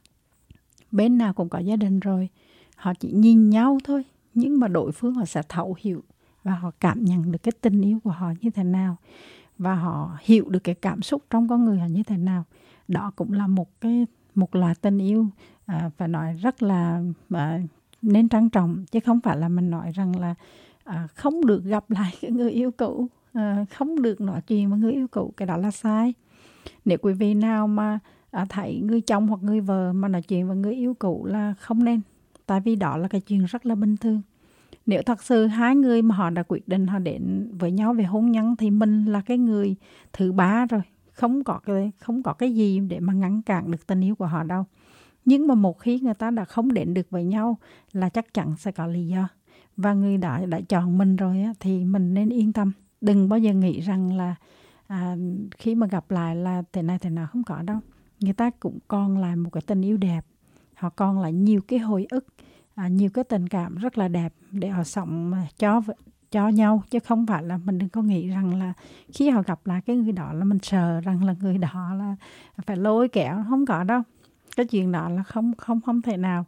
bên nào cũng có gia đình rồi, họ chỉ nhìn nhau thôi, nhưng mà đối phương họ sẽ thấu hiểu và họ cảm nhận được cái tình yêu của họ như thế nào, và họ hiểu được cái cảm xúc trong con người họ như thế nào. Đó cũng là một cái một loại tình yêu à, phải nói rất là à, nên trân trọng, chứ không phải là mình nói rằng là à, không được gặp lại cái người yêu cũ, à, không được nói chuyện với người yêu cũ, cái đó là sai. Nếu quý vị nào mà à, thấy người chồng hoặc người vợ mà nói chuyện với người yêu cũ là không nên, tại vì đó là cái chuyện rất là bình thường. Nếu thật sự hai người mà họ đã quyết định họ đến với nhau về hôn nhân thì mình là cái người thứ ba rồi, không có cái không có cái gì để mà ngăn cản được tình yêu của họ đâu. Nhưng mà một khi người ta đã không đến được với nhau là chắc chắn sẽ có lý do. Và người đã, đã chọn mình rồi á, thì mình nên yên tâm. Đừng bao giờ nghĩ rằng là à, khi mà gặp lại là thế này thế nào, không có đâu. Người ta cũng còn lại một cái tình yêu đẹp. Họ còn lại nhiều cái hồi ức, à, nhiều cái tình cảm rất là đẹp để họ sống cho, cho nhau. Chứ không phải là mình đừng có nghĩ rằng là khi họ gặp lại cái người đó là mình sợ rằng là người đó là phải lôi kéo. Không có đâu. Cái chuyện đó là không, không, không thể nào.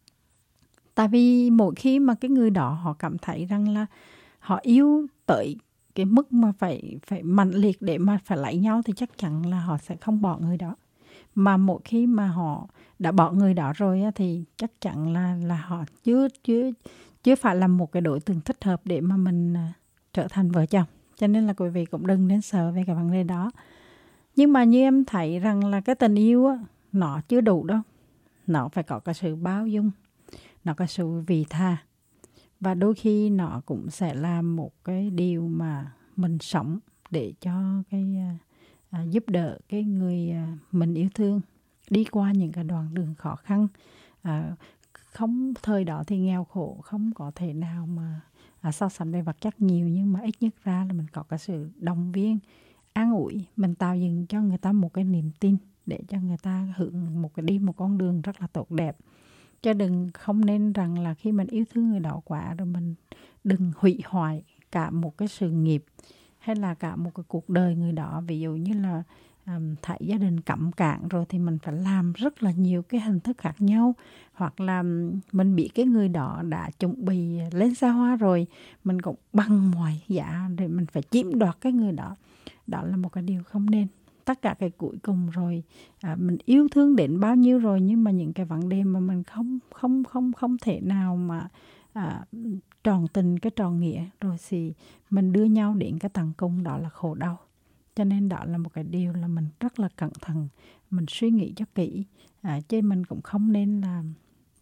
Tại vì mỗi khi mà cái người đó họ cảm thấy rằng là họ yêu tới cái mức mà phải phải mạnh liệt để mà phải lấy nhau thì chắc chắn là họ sẽ không bỏ người đó. Mà mỗi khi mà họ đã bỏ người đó rồi á, thì chắc chắn là là họ chưa chưa chưa phải là một cái đối tượng thích hợp để mà mình uh, trở thành vợ chồng. Cho nên là quý vị cũng đừng nên sợ về cái vấn đề đó. Nhưng mà như em thấy rằng là cái tình yêu á, nó chưa đủ đâu. Nó phải có cái sự bao dung, nó có sự vị tha. Và đôi khi nó cũng sẽ là một cái điều mà mình sống để cho cái à, giúp đỡ cái người à, mình yêu thương đi qua những cái đoạn đường khó khăn. À, không thời đó thì nghèo khổ, không có thể nào mà à, so sánh về vật chất nhiều, nhưng mà ít nhất ra là mình có cái sự động viên, an ủi, mình tạo dựng cho người ta một cái niềm tin để cho người ta hưởng một cái đi một con đường rất là tốt đẹp. Chứ đừng không nên rằng là khi mình yêu thương người đó quá rồi mình đừng hủy hoại cả một cái sự nghiệp hay là cả một cái cuộc đời người đó. Ví dụ như là um, thấy gia đình cấm cản rồi thì mình phải làm rất là nhiều cái hình thức khác nhau. Hoặc là mình biết cái người đó đã chuẩn bị lên xa hoa rồi, mình cũng bằng mọi giá để mình phải chiếm đoạt cái người đó. Đó là một cái điều không nên. Tất cả cái cuối cùng rồi à, mình yêu thương đến bao nhiêu rồi, nhưng mà những cái vấn đề mà mình không không không không thể nào mà à, tròn tình cái tròn nghĩa rồi thì mình đưa nhau đến cái tận cùng, đó là khổ đau. Cho nên đó là một cái điều là mình rất là cẩn thận, mình suy nghĩ cho kỹ, à, chứ mình cũng không nên làm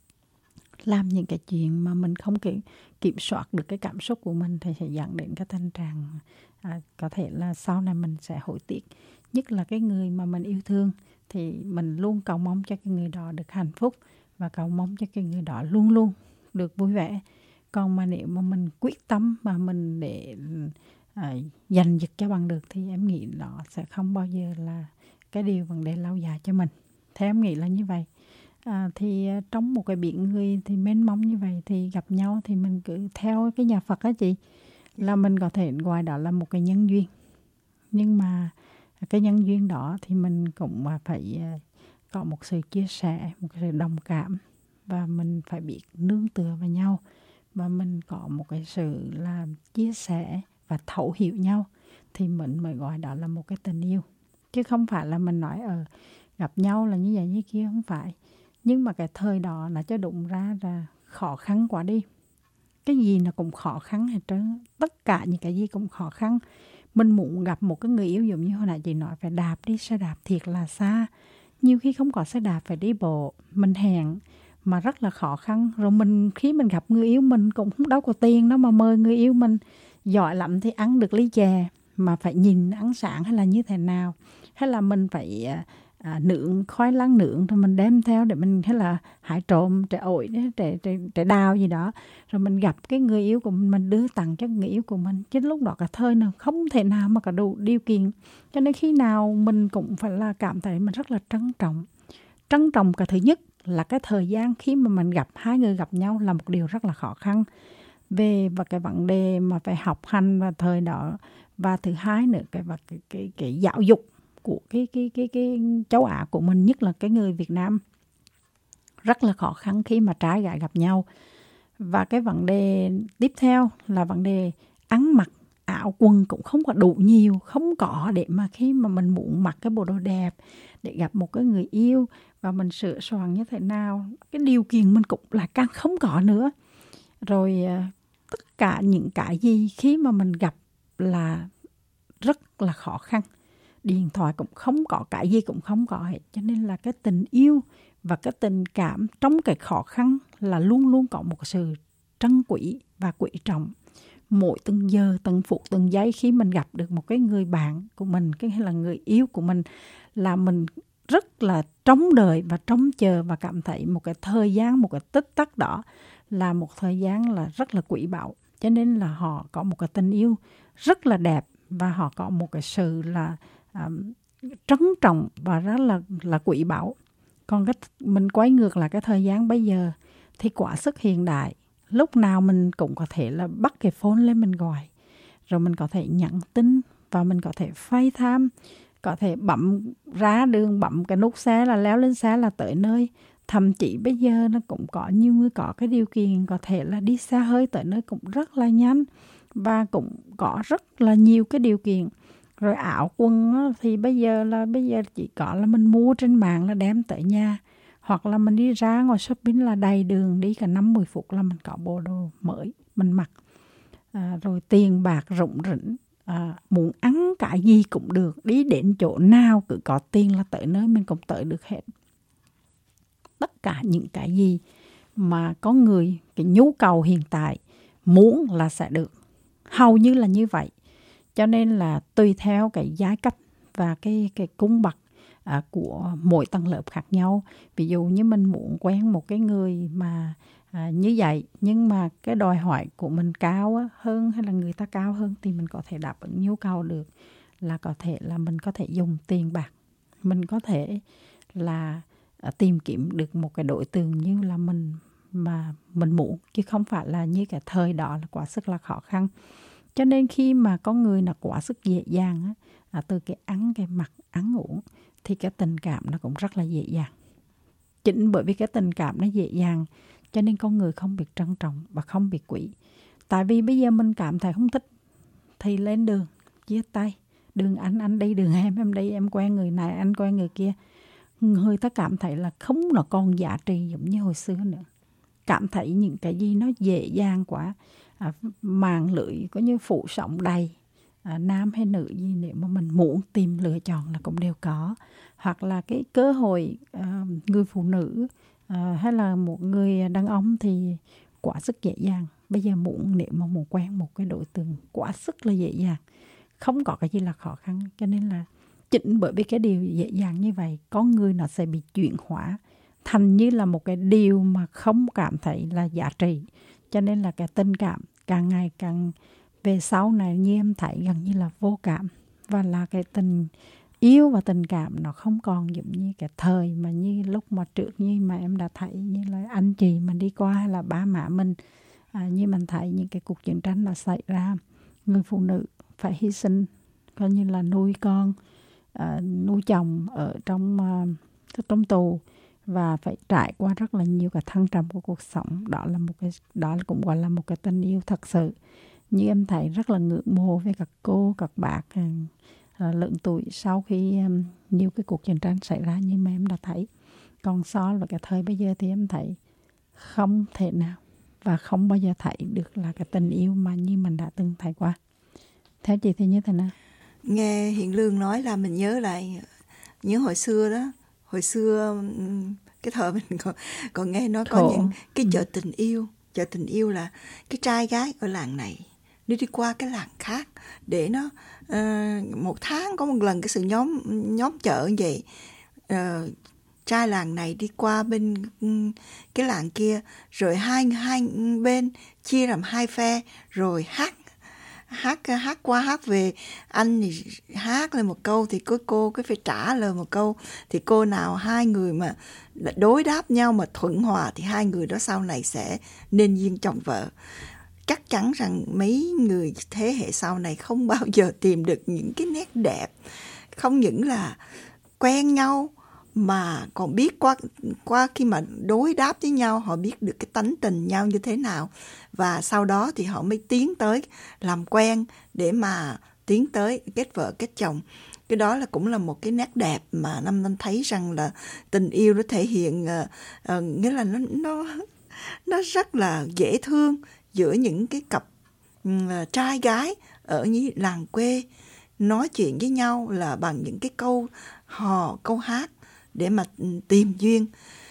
làm những cái chuyện mà mình không kiểm, kiểm soát được cái cảm xúc của mình thì sẽ dẫn đến cái tình trạng à, có thể là sau này mình sẽ hối tiếc. Nhất là cái người mà mình yêu thương thì mình luôn cầu mong cho cái người đó được hạnh phúc và cầu mong cho cái người đó luôn luôn được vui vẻ. Còn mà nếu mà mình quyết tâm mà mình để à, giành giật cho bằng được thì em nghĩ nó sẽ không bao giờ là cái điều vấn đề lâu dài cho mình. Theo em nghĩ là như vậy. À, thì trong một cái biển người thì mênh mông như vậy thì gặp nhau thì mình cứ theo cái nhà Phật á chị, là mình có thể gọi đó là một cái nhân duyên. Nhưng mà cái nhân duyên đó thì mình cũng phải có một sự chia sẻ, một sự đồng cảm, và mình phải biết nương tựa vào nhau, và mình có một cái sự là chia sẻ và thấu hiểu nhau thì mình mới gọi đó là một cái tình yêu. Chứ không phải là mình nói ở gặp nhau là như vậy như kia, không phải. Nhưng mà cái thời đó là cho đụng ra là khó khăn quá đi. Cái gì nó cũng khó khăn hết trơn. Tất cả những cái gì cũng khó khăn. Mình muốn gặp một cái người yêu giống như hồi nãy chị nói, phải đạp đi xe đạp thiệt là xa. Nhiều khi không có xe đạp phải đi bộ. Mình hẹn mà rất là khó khăn. Rồi mình khi mình gặp người yêu mình cũng không đâu có tiền đâu mà mời người yêu mình. Giỏi lắm thì ăn được ly chè, mà phải nhìn ăn sáng hay là như thế nào. Hay là mình phải à, nướng khoai lang nướng rồi mình đem theo để mình, hay là hái trộm trẻ ổi, trẻ, trẻ, trẻ đào gì đó, rồi mình gặp cái người yêu của mình, mình đưa tặng cho người yêu của mình. Chứ lúc đó cả thời nào không thể nào mà cả đủ điều kiện. Cho nên khi nào mình cũng phải là cảm thấy mình rất là trân trọng. Trân trọng cả thứ nhất là cái thời gian khi mà mình gặp hai người gặp nhau là một điều rất là khó khăn về và cái vấn đề mà phải học hành vào thời đó. Và thứ hai nữa cái cái cái, cái, cái giáo dục của cái cái cái cái châu Á của mình, nhất là cái người Việt Nam, rất là khó khăn khi mà trai gái gặp nhau. Và cái vấn đề tiếp theo là vấn đề ăn mặc, áo quần cũng không có đủ nhiều, không có để mà khi mà mình muốn mặc cái bộ đồ đẹp để gặp một cái người yêu và mình sửa soạn như thế nào, cái điều kiện mình cũng là càng không có nữa. Rồi tất cả những cái gì khi mà mình gặp là rất là khó khăn. Điện thoại cũng không có, cái gì cũng không có hết. Cho nên là cái tình yêu và cái tình cảm trong cái khó khăn là luôn luôn có một sự trân quý và quý trọng. Mỗi từng giờ, từng phút, từng giây khi mình gặp được một cái người bạn của mình, cái hay là người yêu của mình, là mình rất là trông đợi và trông chờ và cảm thấy một cái thời gian, một cái tích tắc đó là một thời gian là rất là quý báu. Cho nên là họ có một cái tình yêu rất là đẹp và họ có một cái sự là um, trân trọng và rất là, là quý báu. Còn cái, mình quay ngược lại cái thời gian bây giờ thì quá sức hiện đại. Lúc nào mình cũng có thể là bắt cái phone lên mình gọi. Rồi mình có thể nhắn tin và mình có thể FaceTime, có thể bấm ra đường, bấm cái nút xe là leo lên xe là tới nơi. Thậm chí bây giờ nó cũng có nhiều người có cái điều kiện có thể là đi xe hơi tới nơi cũng rất là nhanh. Và cũng có rất là nhiều cái điều kiện. Rồi áo quần đó, thì bây giờ là bây giờ chỉ có là mình mua trên mạng là đem tới nhà. Hoặc là mình đi ra ngoài shopping là đầy đường, đi cả năm mười phút là mình có bộ đồ mới mình mặc. À, rồi tiền bạc rủng rỉnh, à, muốn ăn cái gì cũng được, đi đến chỗ nào cứ có tiền là tới nơi mình cũng tới được hết. Tất cả những cái gì mà có người, cái nhu cầu hiện tại muốn là sẽ được, hầu như là như vậy. Cho nên là tùy theo cái giai cấp và cái, cái cung bậc à, của mỗi tầng lớp khác nhau. Ví dụ như mình muốn quen một cái người mà à, như vậy, nhưng mà cái đòi hỏi của mình cao á, hơn hay là người ta cao hơn thì mình có thể đáp ứng nhu cầu được. Là có thể là mình có thể dùng tiền bạc, mình có thể là à, tìm kiếm được một cái đối tượng như là mình mà mình muốn, chứ không phải là như cái thời đó là quá sức là khó khăn. Cho nên khi mà có người là quá sức dễ dàng á, à, từ cái ăn, cái mặc, ăn uống thì cái tình cảm nó cũng rất là dễ dàng. Chính bởi vì cái tình cảm nó dễ dàng cho nên con người không biết trân trọng và không biết quý. Tại vì bây giờ mình cảm thấy không thích thì lên đường chia tay, đường anh anh đi, đường em em đi, em quen người này anh quen người kia. Người ta cảm thấy là không nó còn giá trị giống như hồi xưa nữa. Cảm thấy những cái gì nó dễ dàng quá, à, mạng lưới có như phủ sóng đầy, à, nam hay nữ gì nếu mà mình muốn tìm lựa chọn là cũng đều có. Hoặc là cái cơ hội à, người phụ nữ à, hay là một người đàn ông thì quá sức dễ dàng. Bây giờ muốn nếu mà muốn quen một cái đối tượng quá sức là dễ dàng, không có cái gì là khó khăn. Cho nên là chính bởi vì cái điều dễ dàng như vậy, con người nó sẽ bị chuyển hóa thành như là một cái điều mà không cảm thấy là giá trị. Cho nên là cái tình cảm càng ngày càng về sau này như em thấy gần như là vô cảm. Và là cái tình yêu và tình cảm nó không còn giống như cái thời mà như lúc mà trước như mà em đã thấy như là anh chị mình đi qua hay là ba mẹ mình. À, như mình thấy những cái cuộc chiến tranh đã xảy ra, người phụ nữ phải hy sinh coi như là nuôi con, à, nuôi chồng ở trong, uh, trong tù và phải trải qua rất là nhiều cái thăng trầm của cuộc sống. Đó là một cái, đó cũng gọi là một cái tình yêu thật sự. Như em thấy rất là ngưỡng mộ với các cô, các bác uh, lớn tuổi sau khi um, nhiều cái cuộc chiến tranh xảy ra như mà em đã thấy. Còn so với cái thời bây giờ thì em thấy không thể nào và không bao giờ thấy được là cái tình yêu mà như mình đã từng thấy qua. Theo chị thì như thế nào? Nghe Hiền Lương nói là mình nhớ lại, nhớ hồi xưa đó, hồi xưa cái thời mình còn, còn nghe nói có Khổ. những cái chợ tình yêu. Chợ tình yêu là cái trai gái ở làng này nó đi qua cái làng khác để nó uh, một tháng có một lần cái sự nhóm nhóm chợ như vậy. Uh, trai làng này đi qua bên cái làng kia, rồi hai hai bên chia làm hai phe rồi hát hát hát qua hát về. Anh thì hát lên một câu thì cô cô cái phải trả lời một câu, thì cô nào hai người mà đối đáp nhau mà thuận hòa thì hai người đó sau này sẽ nên duyên chồng vợ. Chắc chắn rằng mấy người thế hệ sau này không bao giờ tìm được những cái nét đẹp, không những là quen nhau mà còn biết qua qua khi mà đối đáp với nhau họ biết được cái tánh tình nhau như thế nào, và sau đó thì họ mới tiến tới làm quen để mà tiến tới kết vợ kết chồng. Cái đó là cũng là một cái nét đẹp mà Năm Năm thấy rằng là tình yêu nó thể hiện uh, uh, nghĩa là nó nó nó rất là dễ thương giữa những cái cặp uh, trai gái ở như làng quê nói chuyện với nhau là bằng những cái câu hò, câu hát để mà tìm duyên.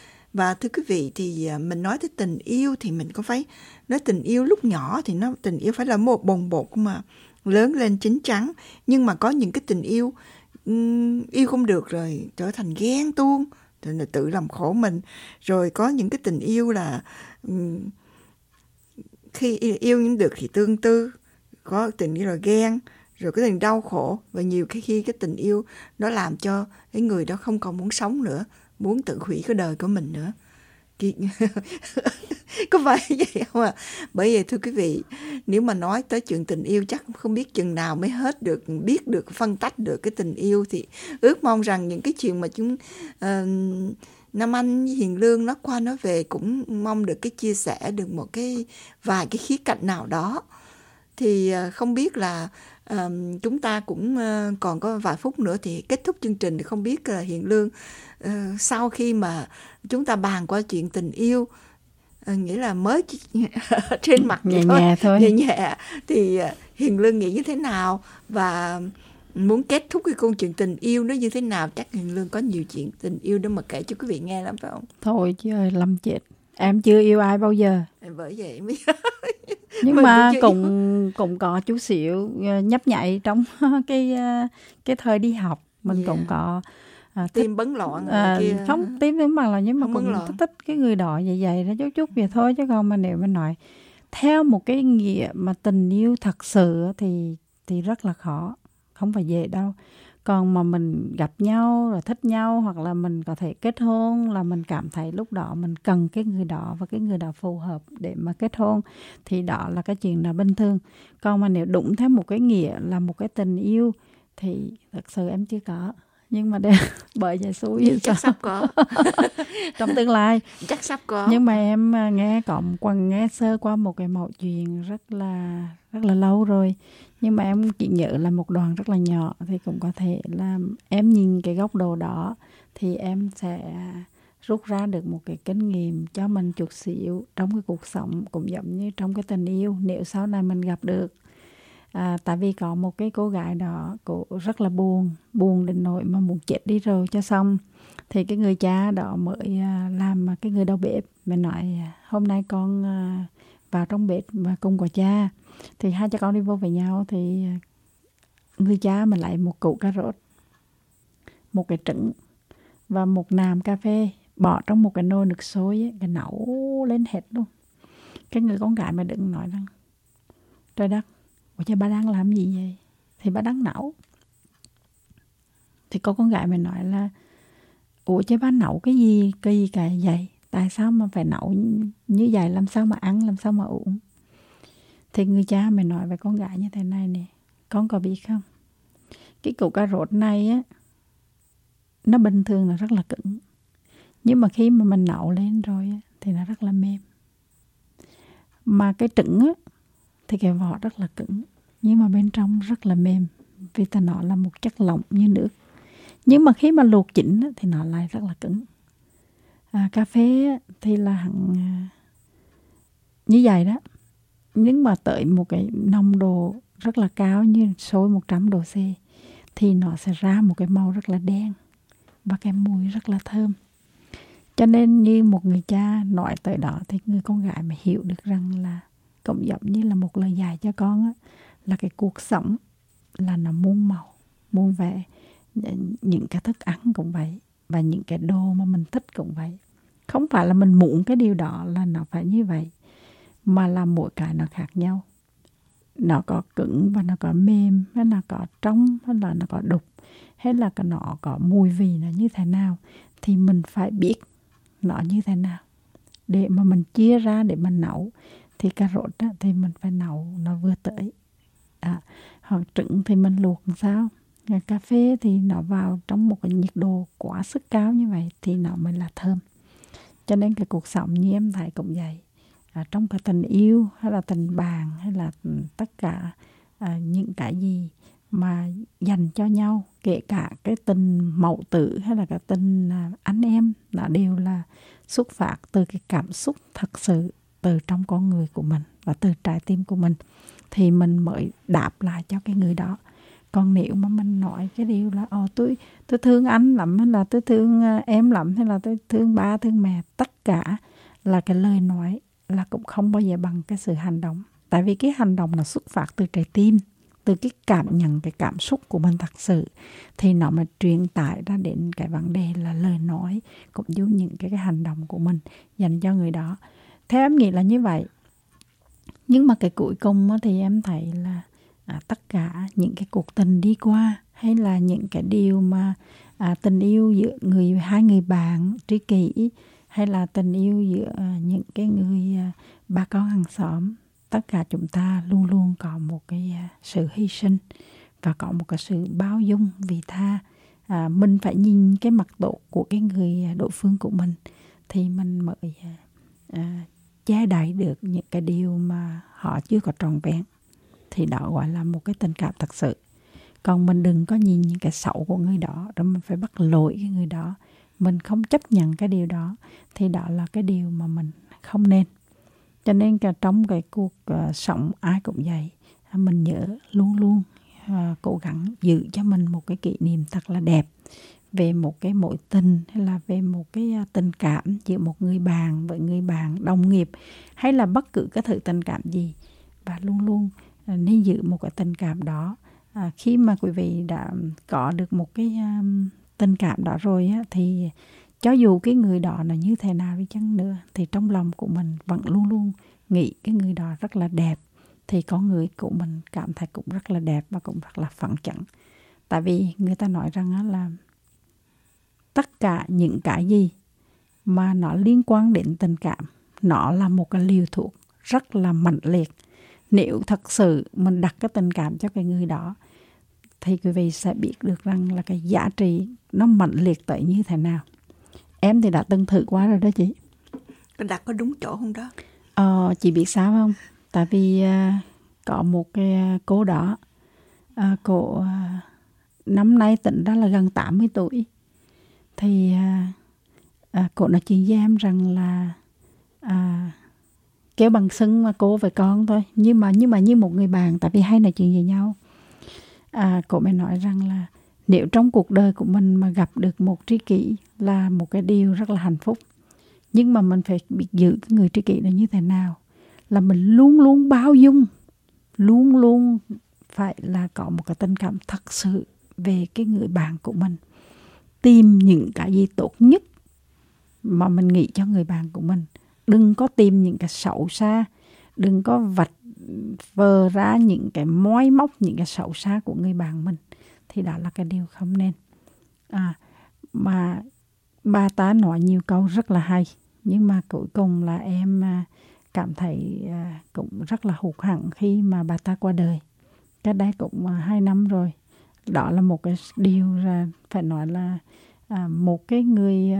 Và thưa quý vị, thì mình nói tới tình yêu thì mình có phải nói tình yêu lúc nhỏ thì nó tình yêu phải là một bồng bột mà lớn lên chín chắn, nhưng mà có những cái tình yêu um, yêu không được rồi trở thành ghen tuông, rồi là tự làm khổ mình. Rồi có những cái tình yêu là um, khi yêu những được thì tương tư, có tình yêu là ghen, rồi cái tình đau khổ, và nhiều cái khi cái tình yêu nó làm cho cái người đó không còn muốn sống nữa, muốn tự hủy cái đời của mình nữa. Có phải vậy không ạ? À? Bởi vậy thưa quý vị, nếu mà nói tới chuyện tình yêu chắc không biết chừng nào mới hết được, biết được, phân tách được cái tình yêu. Thì ước mong rằng những cái chuyện mà chúng uh, Nam Anh Hiền Lương nói qua nói về cũng mong được cái chia sẻ được một cái vài cái khía cạnh nào đó. Thì uh, không biết là uh, chúng ta cũng uh, còn có vài phút nữa thì kết thúc chương trình. Thì không biết uh, Hiền Lương uh, sau khi mà chúng ta bàn qua chuyện tình yêu, uh, nghĩa là mới trên mặt nhẹ thôi, nhẹ thôi, nhẹ nhẹ, thì uh, Hiền Lương nghĩ như thế nào và muốn kết thúc cái câu chuyện tình yêu nó như thế nào? Chắc Hiền Lương có nhiều chuyện tình yêu để mà kể cho quý vị nghe lắm phải không? Thôi chứ ơi, lâm chết. Em chưa yêu ai bao giờ. Bởi vậy mới nhưng mà cũng yêu. cũng có chút xíu nhấp nhảy trong cái cái thời đi học mình yeah. cũng có à, thích, tim bấn loạn à, kia. Không tim bấn loạn là nhưng mà không cũng thích, thích cái người đó vậy vậy đó, chút chút vậy thôi. Chứ còn mà nếu mà nói theo một cái nghĩa mà tình yêu thật sự thì thì rất là khó, không phải dễ đâu. Còn mà mình gặp nhau rồi thích nhau, hoặc là mình có thể kết hôn, là mình cảm thấy lúc đó mình cần cái người đó và cái người đó phù hợp để mà kết hôn, thì đó là cái chuyện là bình thường. Còn mà nếu đụng theo một cái nghĩa là một cái tình yêu thì thật sự em chưa có. Nhưng mà để, bởi vậy xui chắc sắp có trong tương lai chắc sắp có. Nhưng mà em nghe có quần nghe sơ qua một cái mẫu chuyện rất là rất là lâu rồi, nhưng mà em chỉ nhớ là một đoạn rất là nhỏ. Thì cũng có thể là em nhìn cái góc độ đó thì em sẽ rút ra được một cái kinh nghiệm cho mình chút xíu trong cái cuộc sống, cũng giống như trong cái tình yêu nếu sau này mình gặp được. À, tại vì có một cái cô gái đó, cô rất là buồn, buồn đến nỗi mà muốn chết đi rồi cho xong. Thì cái người cha đó mới làm cái người đầu bếp, mình nói hôm nay con vào trong bếp và cùng của cha. Thì hai cha con đi vô với nhau, thì người cha mình lấy một củ cà rốt, một cái trứng và một nàm cà phê, bỏ trong một cái nồi nước sôi ấy, cái nấu lên hết luôn. Cái người con gái mà đừng nói rằng trời đất, ủa chứ bà đang làm gì vậy? Thì bà đang nấu. Thì cô con gái mình nói là ủa chứ bà nấu cái gì kỳ cả vậy? Tại sao mà phải nấu như vậy? Làm sao mà ăn, làm sao mà uống? Thì người cha mình nói với con gái như thế này nè, con có biết không? Cái củ cà rốt này á, nó bình thường là rất là cứng. Nhưng mà khi mà mình nấu lên rồi á, thì nó rất là mềm. Mà cái trứng á, thì cái vỏ rất là cứng, nhưng mà bên trong rất là mềm, vì ta nó là một chất lỏng như nước. Nhưng mà khi mà luộc chín á, thì nó lại rất là cứng. À, cà phê á, thì là hẳn như vậy đó. Nhưng mà tới một cái nồng độ rất là cao như sôi một trăm độ C thì nó sẽ ra một cái màu rất là đen và cái mùi rất là thơm. Cho nên như một người cha nói tới đó thì người con gái mà hiểu được rằng là cũng giống như là một lời dạy cho con á, là cái cuộc sống là nó muôn màu, muôn vẻ. Những cái thức ăn cũng vậy, và những cái đồ mà mình thích cũng vậy. Không phải là mình muốn cái điều đó là nó phải như vậy, mà là mỗi cái nó khác nhau. Nó có cứng và nó có mềm, hay là có trong, hay là nó có đục, hay là nó có mùi vị nó như thế nào, thì mình phải biết nó như thế nào để mà mình chia ra để mình nấu. Thì cà rốt á, thì mình phải nấu nó vừa tới. À, hoặc trứng thì mình luộc làm sao. Cà phê thì nó vào trong một cái nhiệt độ quá sức cao như vậy thì nó mới là thơm. Cho nên cái cuộc sống như em thấy cũng vậy. À, trong cái tình yêu hay là tình bạn hay là tất cả à, những cái gì mà dành cho nhau, kể cả cái tình mẫu tử hay là cái tình à, anh em, nó đều là xuất phát từ cái cảm xúc thật sự từ trong con người của mình và từ trái tim của mình, thì mình mới đáp lại cho cái người đó. Còn nếu mà mình nói cái điều là Ồ, tôi, tôi thương anh lắm, hay là tôi thương em lắm, hay là tôi thương ba, thương mẹ, tất cả là cái lời nói là cũng không bao giờ bằng cái sự hành động. Tại vì cái hành động là xuất phát từ trái tim, từ cái cảm nhận, cái cảm xúc của mình thật sự, thì nó mà truyền tải ra đến cái vấn đề là lời nói cũng như những cái, cái hành động của mình dành cho người đó. Theo em nghĩ là như vậy. Nhưng mà cái cuối cùng thì em thấy là à, tất cả những cái cuộc tình đi qua, hay là những cái điều mà à, tình yêu giữa người hai người bạn tri kỷ, hay là tình yêu giữa à, những cái người à, bà con hàng xóm, tất cả chúng ta luôn luôn có một cái à, sự hy sinh và có một cái sự bao dung vị tha. À, mình phải nhìn cái mặt tốt của cái người đối phương của mình thì mình mới à, che đậy được những cái điều mà họ chưa có trọn vẹn. Thì đó gọi là một cái tình cảm thật sự. Còn mình đừng có nhìn những cái xấu của người đó rồi mình phải bắt lỗi cái người đó, mình không chấp nhận cái điều đó, thì đó là cái điều mà mình không nên. Cho nên cả trong cái cuộc uh, sống ai cũng vậy, mình nhớ luôn luôn uh, cố gắng giữ cho mình một cái kỷ niệm thật là đẹp về một cái mối tình, hay là về một cái uh, tình cảm giữa một người bạn với người bạn, đồng nghiệp, hay là bất cứ cái thứ tình cảm gì. Và luôn luôn uh, nên giữ một cái tình cảm đó. À, khi mà quý vị đã có được một cái um, tình cảm đó rồi á, thì cho dù cái người đó là như thế nào đi chăng nữa, thì trong lòng của mình vẫn luôn luôn nghĩ cái người đó rất là đẹp, thì con người của mình cảm thấy cũng rất là đẹp và cũng rất là phấn chấn. Tại vì người ta nói rằng á, là tất cả những cái gì mà nó liên quan đến tình cảm, nó là một cái liều thuốc rất là mạnh liệt. Nếu thật sự mình đặt cái tình cảm cho cái người đó, thì quý vị sẽ biết được rằng là cái giá trị nó mạnh liệt tới như thế nào. Em thì đã từng thử qua rồi đó chị. Có đặt có đúng chỗ không đó? Ờ, chị biết sao không? Tại vì uh, có một cái cô đó, uh, cô uh, năm nay tính ra là gần tám mươi tuổi. Thì uh, uh, cô nói chuyện với em rằng là uh, kêu bằng xưng mà cô với con thôi, nhưng mà nhưng mà như một người bạn, tại vì hay nói chuyện với nhau. À, cô mới nói rằng là nếu trong cuộc đời của mình mà gặp được một tri kỷ là một cái điều rất là hạnh phúc, nhưng mà mình phải biết giữ cái người tri kỷ đó như thế nào, là mình luôn luôn bao dung, luôn luôn phải là có một cái tình cảm thật sự về cái người bạn của mình, tìm những cái gì tốt nhất mà mình nghĩ cho người bạn của mình, đừng có tìm những cái xấu xa, đừng có vạch vờ ra những cái moi móc, những cái xấu xa của người bạn mình, thì đó là cái điều không nên. À, mà bà ta nói nhiều câu rất là hay, nhưng mà cuối cùng là em cảm thấy cũng rất là hụt hẫng khi mà bà ta qua đời. Cái đây cũng hai năm rồi. Đó là một cái điều là phải nói là à, một cái người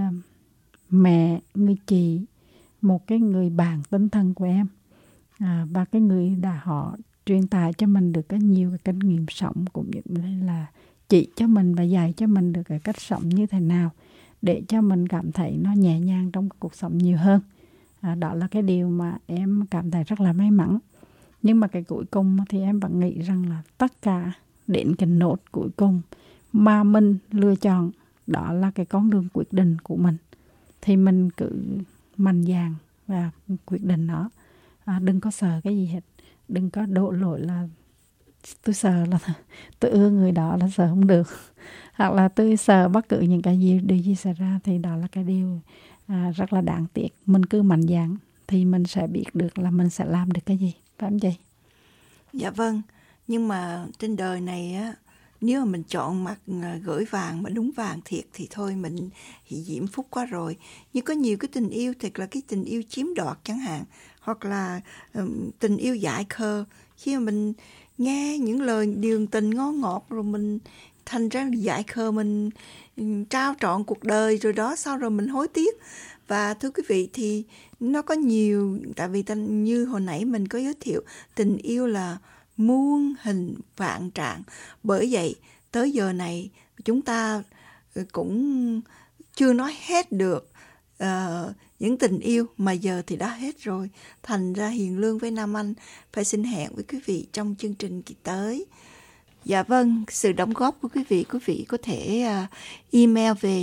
mẹ, người chị, một cái người bạn tinh thần của em, à, và cái người đã họ truyền tải cho mình được cái nhiều cái kinh nghiệm sống, cũng như là chỉ cho mình và dạy cho mình được cái cách sống như thế nào để cho mình cảm thấy nó nhẹ nhàng trong cuộc sống nhiều hơn. À, đó là cái điều mà em cảm thấy rất là may mắn. Nhưng mà cái cuối cùng thì em vẫn nghĩ rằng là tất cả đến cái nốt cuối cùng mà mình lựa chọn, đó là cái con đường quyết định của mình, thì mình cứ mạnh dạn và quyết định nó. À, đừng có sợ cái gì hết, đừng có đổ lỗi là tôi sợ là tôi ưa người đó là sợ không được, hoặc là tôi sợ bất cứ những cái gì điều gì xảy ra, thì đó là cái điều à, rất là đáng tiếc. Mình cứ mạnh dạn thì mình sẽ biết được là mình sẽ làm được cái gì, phải không chị? Dạ vâng, nhưng mà trên đời này á, nếu mà mình chọn mặt gửi vàng mà đúng vàng thiệt thì thôi mình thì diễm phúc quá rồi. Nhưng có nhiều cái tình yêu thật là cái tình yêu chiếm đoạt chẳng hạn, hoặc là um, tình yêu dại khờ, khi mà mình nghe những lời đường tình ngon ngọt rồi mình thành ra dại khờ, mình um, trao trọn cuộc đời rồi đó, sau rồi mình hối tiếc. Và thưa quý vị, thì nó có nhiều, tại vì như hồi nãy mình có giới thiệu, tình yêu là muôn hình vạn trạng. Bởi vậy tới giờ này chúng ta cũng chưa nói hết được uh, những tình yêu, mà giờ thì đã hết rồi. Thành ra Hiền Lương với Nam Anh phải xin hẹn với quý vị trong chương trình kỳ tới. Dạ vâng, sự đóng góp của quý vị, quý vị có thể uh, email về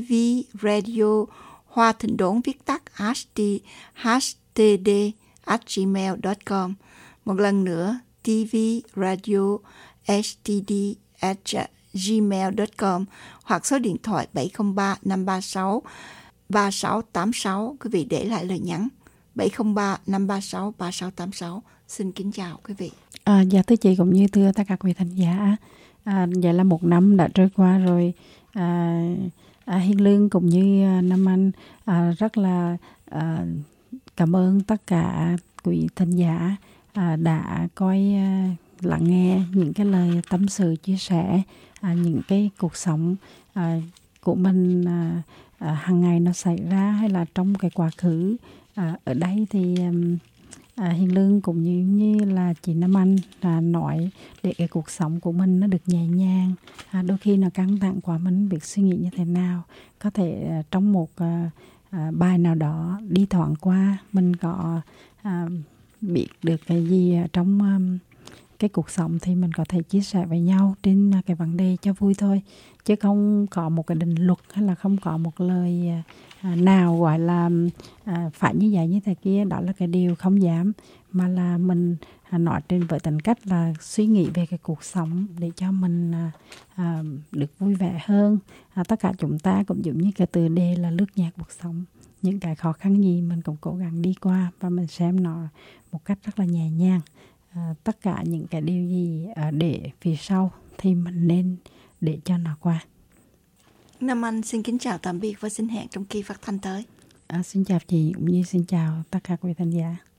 tvradio Hoa Thịnh Đốn viết tắt hát tê đê at gmail dot com. Một lần nữa, tvradio h t d at gmail chấm com hoặc số điện thoại bảy không ba năm ba sáu ba sáu tám sáu. Quý vị để lại lời nhắn bảy không ba năm ba sáu ba sáu tám sáu. Xin kính chào quý vị. À, dạ thưa chị cũng như thưa tất cả quý thính giả. À, vậy là một năm đã trôi qua rồi. À, à, Hiền Lương cũng như à, Nam Anh à, rất là à, cảm ơn tất cả quý thính giả à, đã coi à, lắng nghe những cái lời tâm sự chia sẻ, à, những cái cuộc sống à, của mình à, à, hàng ngày nó xảy ra hay là trong cái quá khứ. À, ở đây thì à, Hiền Lương cũng như như là chị Nam Anh à, nói để cái cuộc sống của mình nó được nhẹ nhàng. À, đôi khi nó căng thẳng quá mình biết suy nghĩ như thế nào. Có thể à, trong một à, à, bài nào đó đi thoảng qua mình có à, biết được cái gì trong à, cái cuộc sống thì mình có thể chia sẻ với nhau trên cái vấn đề cho vui thôi, chứ không có một cái định luật hay là không có một lời à, nào gọi là à, phải như vậy như thế kia. Đó là cái điều không dám, mà là mình à, nói trên với tính cách là suy nghĩ về cái cuộc sống để cho mình à, à, được vui vẻ hơn. À, tất cả chúng ta cũng giống như cái tựa đề là lướt nhạc cuộc sống. Những cái khó khăn gì mình cũng cố gắng đi qua và mình xem nó một cách rất là nhẹ nhàng. À, tất cả những cái điều gì à, để phía sau thì mình nên để cho nó qua. Nam Anh xin kính chào tạm biệt và xin hẹn trong kỳ phát thanh tới. À, xin chào chị cũng như xin chào tất cả quý khán giả.